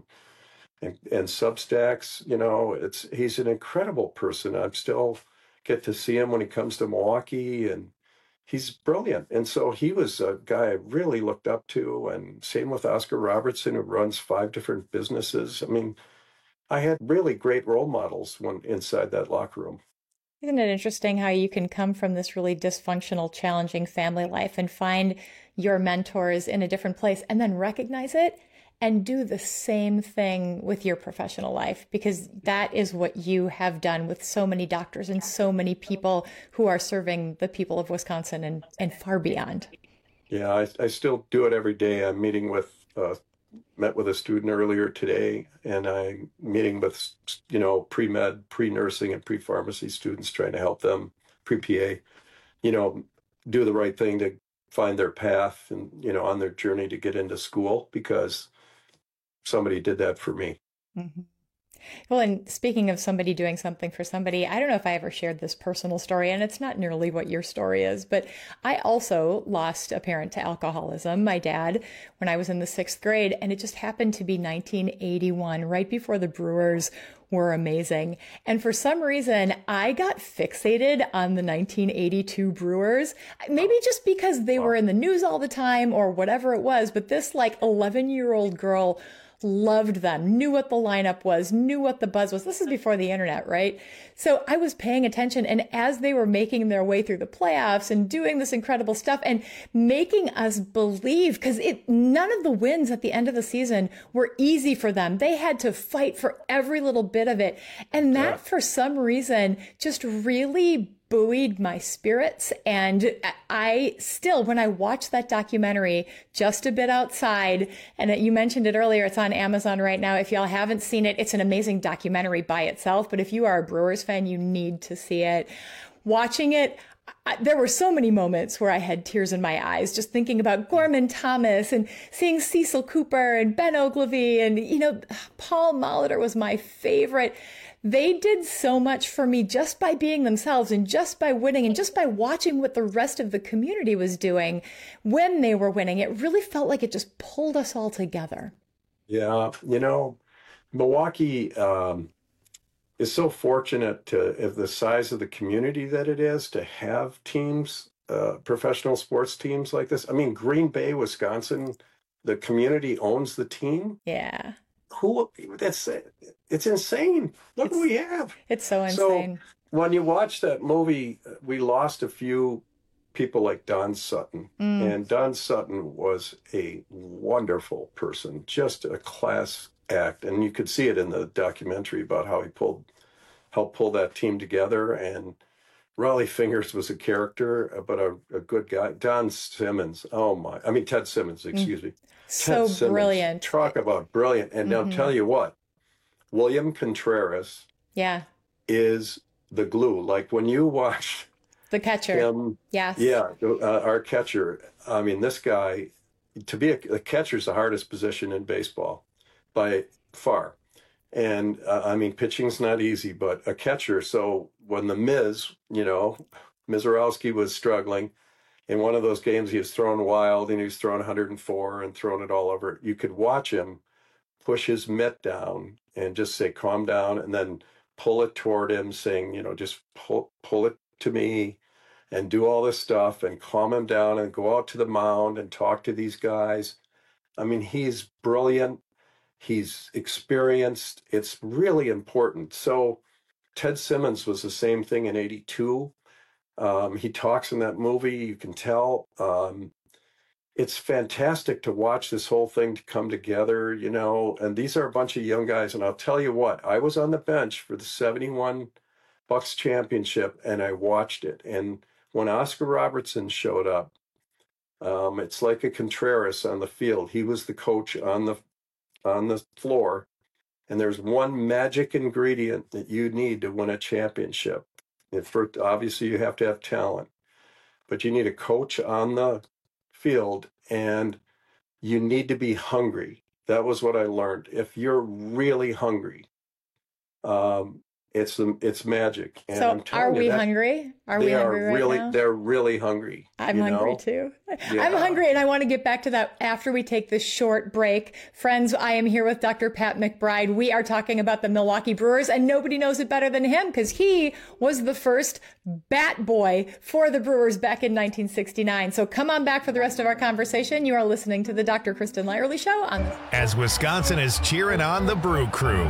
Substacks. He's an incredible person. I still get to see him when he comes to Milwaukee, and he's brilliant. And so he was a guy I really looked up to, and same with Oscar Robertson, who runs 5 different businesses. I had really great role models inside that locker room. Isn't it interesting how you can come from this really dysfunctional, challenging family life and find your mentors in a different place and then recognize it and do the same thing with your professional life, because that is what you have done with so many doctors and so many people who are serving the people of Wisconsin and far beyond. Yeah, I still do it every day. I'm met with a student earlier today, and I'm meeting with, pre-med, pre-nursing, and pre-pharmacy students, trying to help them, pre-PA, do the right thing to find their path and, on their journey to get into school, because somebody did that for me. Mm-hmm. Well, and speaking of somebody doing something for somebody, I don't know if I ever shared this personal story, and it's not nearly what your story is, but I also lost a parent to alcoholism, my dad, when I was in the 6th grade, and it just happened to be 1981, right before the Brewers were amazing. And for some reason, I got fixated on the 1982 Brewers, maybe just because they were in the news all the time or whatever it was, but this 11-year-old girl loved them, knew what the lineup was, knew what the buzz was. This is before the internet, right? So I was paying attention. And as they were making their way through the playoffs and doing this incredible stuff and making us believe, because none of the wins at the end of the season were easy for them. They had to fight for every little bit of it. And that, for some reason, just really buoyed my spirits. And I still, when I watch that documentary, Just a Bit Outside, and you mentioned it earlier, it's on Amazon right now. If y'all haven't seen it, it's an amazing documentary by itself. But if you are a Brewers fan, you need to see it. Watching it, there were so many moments where I had tears in my eyes, just thinking about Gorman Thomas and seeing Cecil Cooper and Ben Oglivie, and, Paul Molitor was my favorite. They did so much for me just by being themselves and just by winning and just by watching what the rest of the community was doing when they were winning. It really felt like it just pulled us all together. Yeah. Milwaukee is so fortunate of the size of the community that it is to have teams, professional sports teams like this. I mean, Green Bay, Wisconsin, the community owns the team. Yeah. It's insane. Look what we have. It's so insane. So when you watch that movie, we lost a few people like Don Sutton. And Don Sutton was a wonderful person, just a class act. And you could see it in the documentary about how he helped pull that team together. And Raleigh Fingers was a character, but a good guy. Ted Simmons, excuse me. So Simmons, brilliant. Talk about brilliant. And I'll tell you what, William Contreras is the glue. Like when you watch the catcher, our catcher, I mean, this guy, to be a catcher is the hardest position in baseball by far. And pitching's not easy, but a catcher. So when the Mizorowski was struggling, in one of those games, he was throwing wild and he was throwing 104 and throwing it all over. You could watch him push his mitt down and just say, calm down, and then pull it toward him, saying, just pull it to me and do all this stuff and calm him down and go out to the mound and talk to these guys. I mean, he's brilliant. He's experienced. It's really important. So Ted Simmons was the same thing in 82. He talks in that movie, you can tell. It's fantastic to watch this whole thing to come together, and these are a bunch of young guys. And I'll tell you what, I was on the bench for the 71 Bucks championship and I watched it. And when Oscar Robertson showed up, it's like a Contreras on the field. He was the coach on the floor. And there's one magic ingredient that you need to win a championship. Obviously, you have to have talent, but you need a coach on the field and you need to be hungry. That was what I learned. If you're really hungry, it's magic. And so are we hungry? Are we hungry right now? They're really hungry. I'm hungry too. Yeah. I'm hungry, and I want to get back to that after we take this short break. Friends, I am here with Dr. Pat McBride. We are talking about the Milwaukee Brewers, and nobody knows it better than him because he was the first bat boy for the Brewers back in 1969. So come on back for the rest of our conversation. You are listening to the Dr. Kristen Lyerly Show as Wisconsin is cheering on the Brew Crew.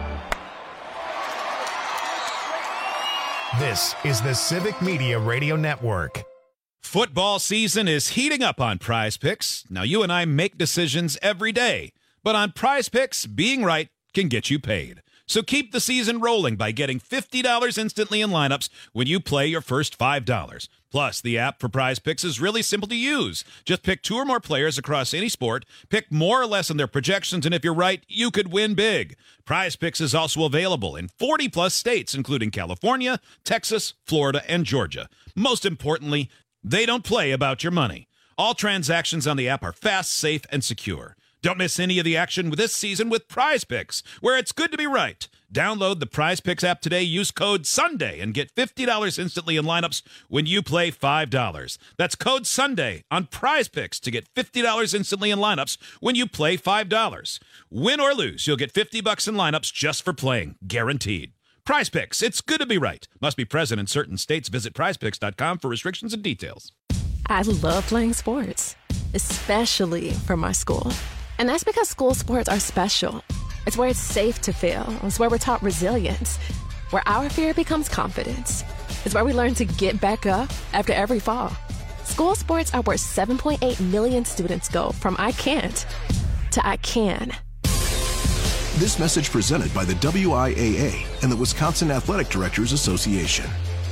This is the Civic Media Radio Network. Football season is heating up on Prize Picks. Now, you and I make decisions every day. But on Prize Picks, being right can get you paid. So keep the season rolling by getting $50 instantly in lineups when you play your first $5. Plus, the app for Prize Picks is really simple to use. Just pick 2 or more players across any sport, pick more or less on their projections, and if you're right, you could win big. Prize Picks is also available in 40-plus states, including California, Texas, Florida, and Georgia. Most importantly, they don't play about your money. All transactions on the app are fast, safe, and secure. Don't miss any of the action this season with Prize Picks, where it's good to be right. Download the Prize Picks app today, use code SUNDAY, and get $50 instantly in lineups when you play $5. That's code SUNDAY on Prize Picks to get $50 instantly in lineups when you play $5. Win or lose, you'll get $50 in lineups just for playing, guaranteed. Prize Picks, it's good to be right. Must be present in certain states. Visit prizepicks.com for restrictions and details. I love playing sports, especially for my school. And that's because school sports are special. It's where it's safe to fail. It's where we're taught resilience, where our fear becomes confidence. It's where we learn to get back up after every fall. School sports are where 7.8 million students go from I can't to I can. This message presented by the WIAA and the Wisconsin Athletic Directors Association.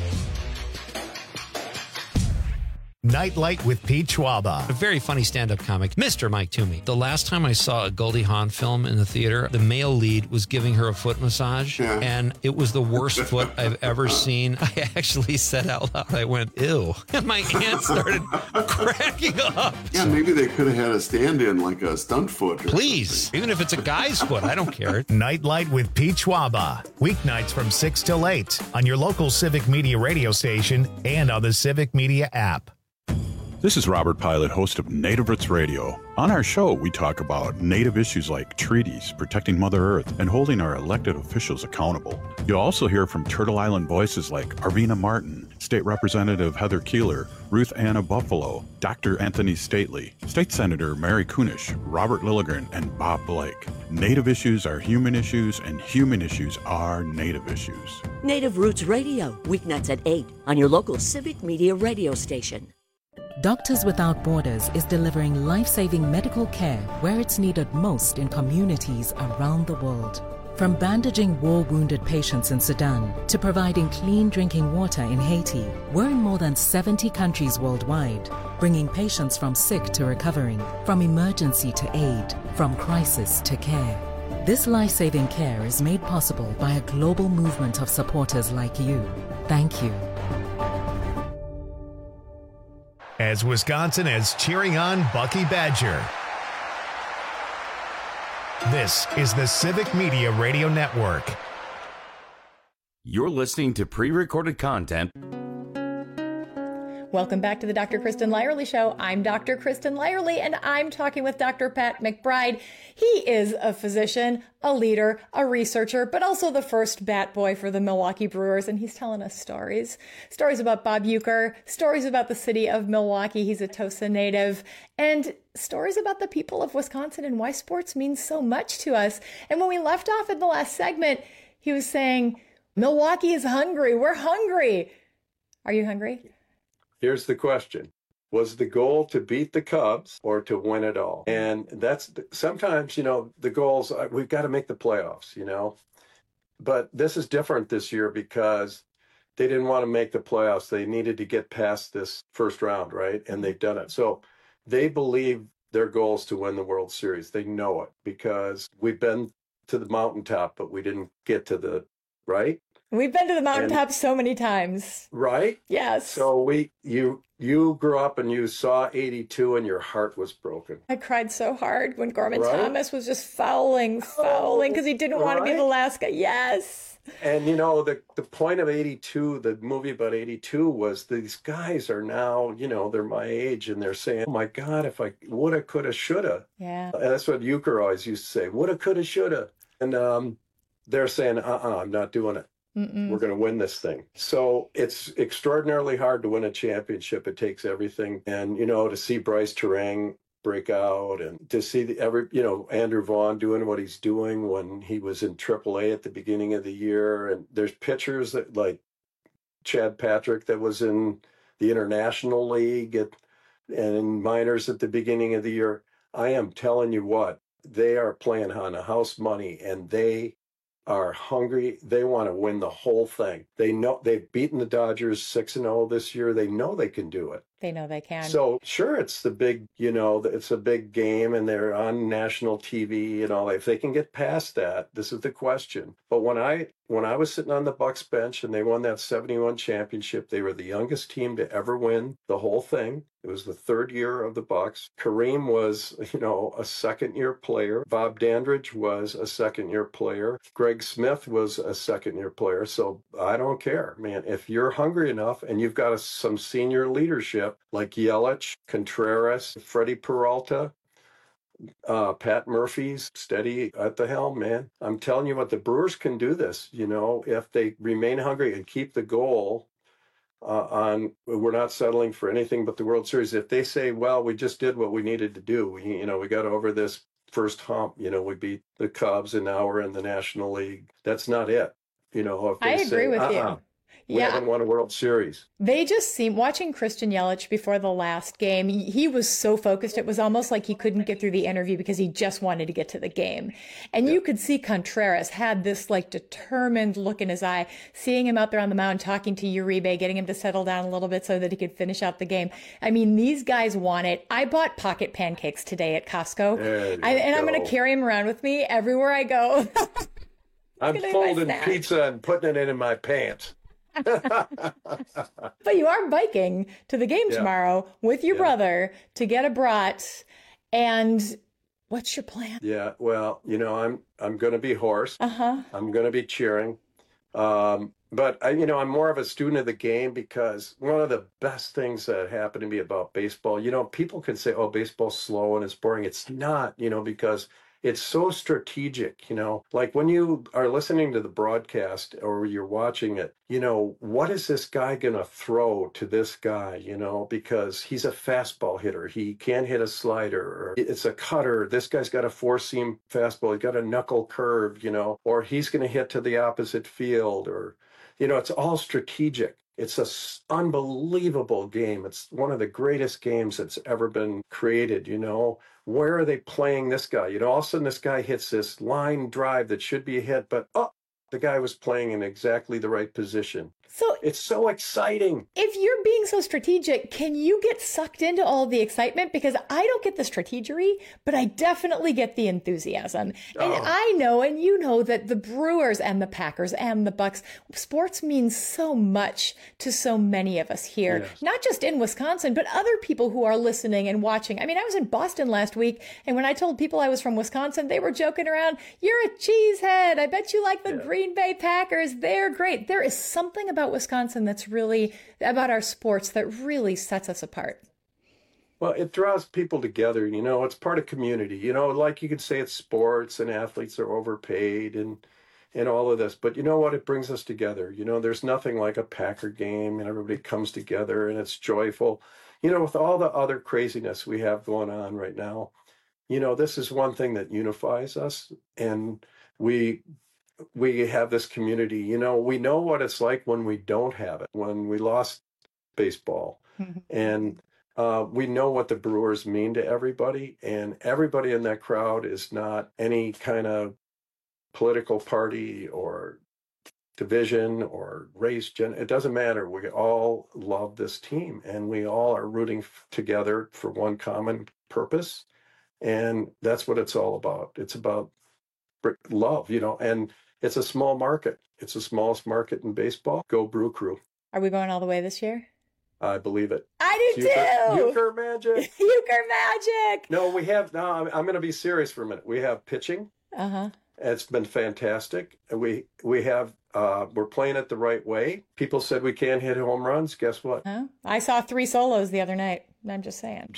Nightlight with Pete Schwaba. A very funny stand-up comic, Mr. Mike Toomey. The last time I saw a Goldie Hawn film in the theater, the male lead was giving her a foot massage, and it was the worst foot I've ever seen. I actually said out loud, I went, ew. And my aunt started cracking up. Yeah, maybe they could have had a stand-in, like a stunt foot. Please, even if it's a guy's foot, I don't care. Nightlight with Pete Schwaba. Weeknights from 6 till 8 on your local Civic Media radio station and on the Civic Media app. This is Robert Pilot, host of Native Roots Radio. On our show, we talk about Native issues like treaties, protecting Mother Earth, and holding our elected officials accountable. You'll also hear from Turtle Island voices like Arvina Martin, State Representative Heather Keeler, Ruth Anna Buffalo, Dr. Anthony Stately, State Senator Mary Kunish, Robert Lilligren, and Bob Blake. Native issues are human issues, and human issues are Native issues. Native Roots Radio, weeknights at 8 on your local Civic Media radio station. Doctors Without Borders is delivering life-saving medical care where it's needed most in communities around the world. From bandaging war-wounded patients in Sudan to providing clean drinking water in Haiti, we're in more than 70 countries worldwide, bringing patients from sick to recovering, from emergency to aid, from crisis to care. This life-saving care is made possible by a global movement of supporters like you. Thank you. As Wisconsin is cheering on Bucky Badger. This is the Civic Media Radio Network. You're listening to pre-recorded content. Welcome back to the Dr. Kristen Lyerly Show. I'm Dr. Kristen Lyerly, and I'm talking with Dr. Pat McBride. He is a physician, a leader, a researcher, but also the first bat boy for the Milwaukee Brewers, and he's telling us stories. Stories about Bob Uecker, stories about the city of Milwaukee. He's a Tosa native, and stories about the people of Wisconsin and why sports means so much to us. And when we left off in the last segment, he was saying, Milwaukee is hungry. We're hungry. Are you hungry? Here's the question. Was the goal to beat the Cubs or to win it all? And that's sometimes, the goals, we've got to make the playoffs, But this is different this year because they didn't want to make the playoffs. They needed to get past this first round, right? And they've done it. So they believe their goal is to win the World Series. They know it because we've been to the mountaintop, but we didn't get to the, right? We've been to the mountaintop so many times. Right? Yes. So you grew up and you saw 82 and your heart was broken. I cried so hard when Gorman Thomas was just fouling because he didn't want to be the last guy. Yes. And the point of 82, the movie about 82 was these guys are now, they're my age and they're saying, oh my God, if I woulda, coulda, shoulda. Yeah. And that's what Uecker always used to say, woulda, coulda, shoulda. And they're saying, I'm not doing it. We're going to win this thing. So it's extraordinarily hard to win a championship. It takes everything. And, to see Bryce Terang break out and to see Andrew Vaughn doing what he's doing when he was in AAA at the beginning of the year. And there's pitchers that like Chad Patrick that was in the International League and in minors at the beginning of the year. I am telling you what, they are playing on a house money, and they are hungry. They want to win the whole thing. They know they've beaten the Dodgers 6-0 this year. They know they can do it. They know they can. So sure, it's the big, it's a big game and they're on national TV and all that. If they can get past that, this is the question. But when I was sitting on the Bucks bench and they won that 71 championship, they were the youngest team to ever win the whole thing. It was the third year of the Bucks. Kareem was, a second-year player. Bob Dandridge was a second-year player. Greg Smith was a second-year player. So I don't care, man. If you're hungry enough and you've got some senior leadership like Yelich, Contreras, Freddie Peralta, Pat Murphy's steady at the helm, man. I'm telling you what, the Brewers can do this, if they remain hungry and keep the goal we're not settling for anything but the World Series. If they say, well, we just did what we needed to do, we got over this first hump, we beat the Cubs and now we're in the National League. That's not it. If they I agree with you. We haven't won a World Series. They just seem, watching Christian Yelich before the last game, he was so focused. It was almost like he couldn't get through the interview because he just wanted to get to the game. And you could see Contreras had this determined look in his eye, seeing him out there on the mound, talking to Uribe, getting him to settle down a little bit so that he could finish out the game. I mean, these guys want it. I bought pocket pancakes today at Costco, and I'm going to carry them around with me everywhere I go. I'm folding pizza and putting it in my pants. But you are biking to the game tomorrow with your brother to get a brat. And what's your plan? Yeah, well, I'm going to be hoarse. I'm going to be cheering. But I'm more of a student of the game, because one of the best things that happened to me about baseball, people can say, oh, baseball's slow and it's boring. It's not, because it's so strategic, like when you are listening to the broadcast or you're watching it, what is this guy going to throw to this guy, because he's a fastball hitter. He can't hit a slider, or it's a cutter. This guy's got a four-seam fastball. He's got a knuckle curve, or he's going to hit to the opposite field, or, it's all strategic. It's an unbelievable game. It's one of the greatest games that's ever been created, Where are they playing this guy? All of a sudden this guy hits this line drive that should be a hit, but the guy was playing in exactly the right position. So it's so exciting. If you're being so strategic, can you get sucked into all the excitement? Because I don't get the strategery, but I definitely get the enthusiasm. And I know, and you know, that the Brewers and the Packers and the Bucks, sports means so much to so many of us here, not just in Wisconsin, but other people who are listening and watching. I mean, I was in Boston last week, and when I told people I was from Wisconsin, they were joking around, "You're a cheesehead. I bet you like the Green Bay Packers. They're great." There is something about Wisconsin that's really about our sports that really sets us apart. Well, it draws people together, it's part of community, like you could say it's sports and athletes are overpaid and all of this, but you know what? It brings us together. There's nothing like a Packer game and everybody comes together and it's joyful, with all the other craziness we have going on right now. This is one thing that unifies us, and we have this community. We know what it's like when we don't have it, when we lost baseball. And we know what the Brewers mean to everybody. And everybody in that crowd is not any kind of political party or division or race. It doesn't matter. We all love this team, and we all are rooting together for one common purpose. And that's what it's all about. It's about love, and it's a small market. It's the smallest market in baseball. Go Brew Crew. Are we going all the way this year? I believe it. I do too. Euchre Magic. Euchre Magic. No, we have. No, I'm going to be serious for a minute. We have pitching. It's been fantastic. We have. We're playing it the right way. People said we can't hit home runs. Guess what? I saw 3 solos the other night. I'm just saying.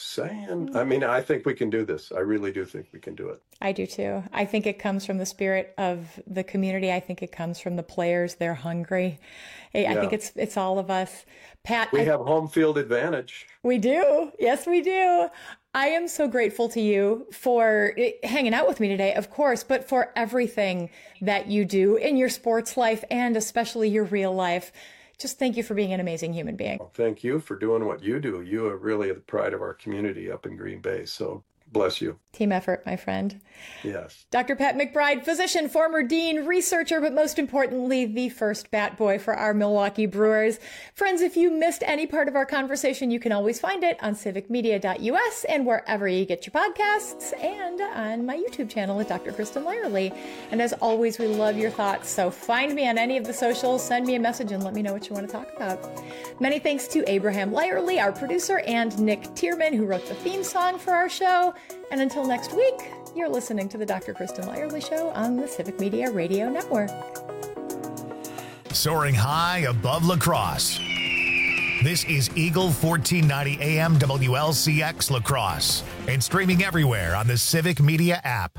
I mean, I think we can do this. I really do think we can do it. I do too. I think it comes from the spirit of the community. I think it comes from the players. They're hungry. I think it's all of us. Pat, we have home field advantage. We do. Yes, we do. I am so grateful to you for hanging out with me today, of course, but for everything that you do in your sports life and especially your real life. Just thank you for being an amazing human being. Well, thank you for doing what you do. You are really the pride of our community up in Green Bay. So Bless you. Team effort, my friend. Yes. Dr. Pat McBride, physician, former dean, researcher, but most importantly, the first bat boy for our Milwaukee Brewers. Friends, if you missed any part of our conversation, you can always find it on civicmedia.us and wherever you get your podcasts, and on my YouTube channel at Dr. Kristen Lyerly. And as always, we love your thoughts. So find me on any of the socials, send me a message, and let me know what you want to talk about. Many thanks to Abraham Lyerly, our producer, and Nick Tierman, who wrote the theme song for our show. And until next week, you're listening to the Dr. Kristen Lyerly Show on the Civic Media Radio Network. Soaring high above La Crosse. This is Eagle 1490 AM WLCX La Crosse, and streaming everywhere on the Civic Media app.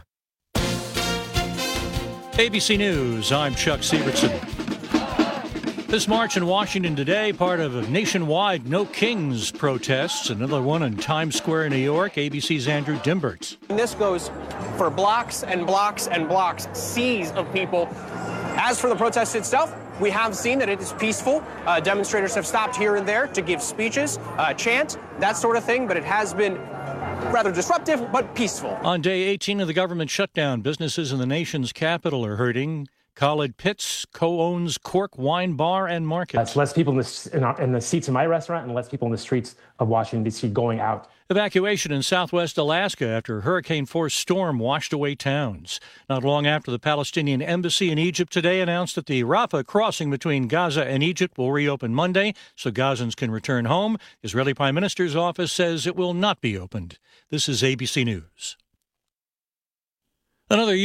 ABC News, I'm Chuck Sievertson. This march in Washington today, part of a nationwide No Kings protests. Another one in Times Square, New York. ABC's Andrew Dimberts. And this goes for blocks and blocks and blocks, seas of people. As for the protest itself, we have seen that it is peaceful. Demonstrators have stopped here and there to give speeches, chant, that sort of thing, but it has been rather disruptive, but peaceful. On day 18 of the government shutdown, businesses in the nation's capital are hurting. Khalid Pitts co-owns Cork Wine Bar and Market. That's less people in the seats in my restaurant and less people in the streets of Washington, D.C. going out. Evacuation in southwest Alaska after a hurricane-force storm washed away towns. Not long after the Palestinian embassy in Egypt today announced that the Rafah crossing between Gaza and Egypt will reopen Monday so Gazans can return home. Israeli Prime Minister's office says it will not be opened. This is ABC News. Another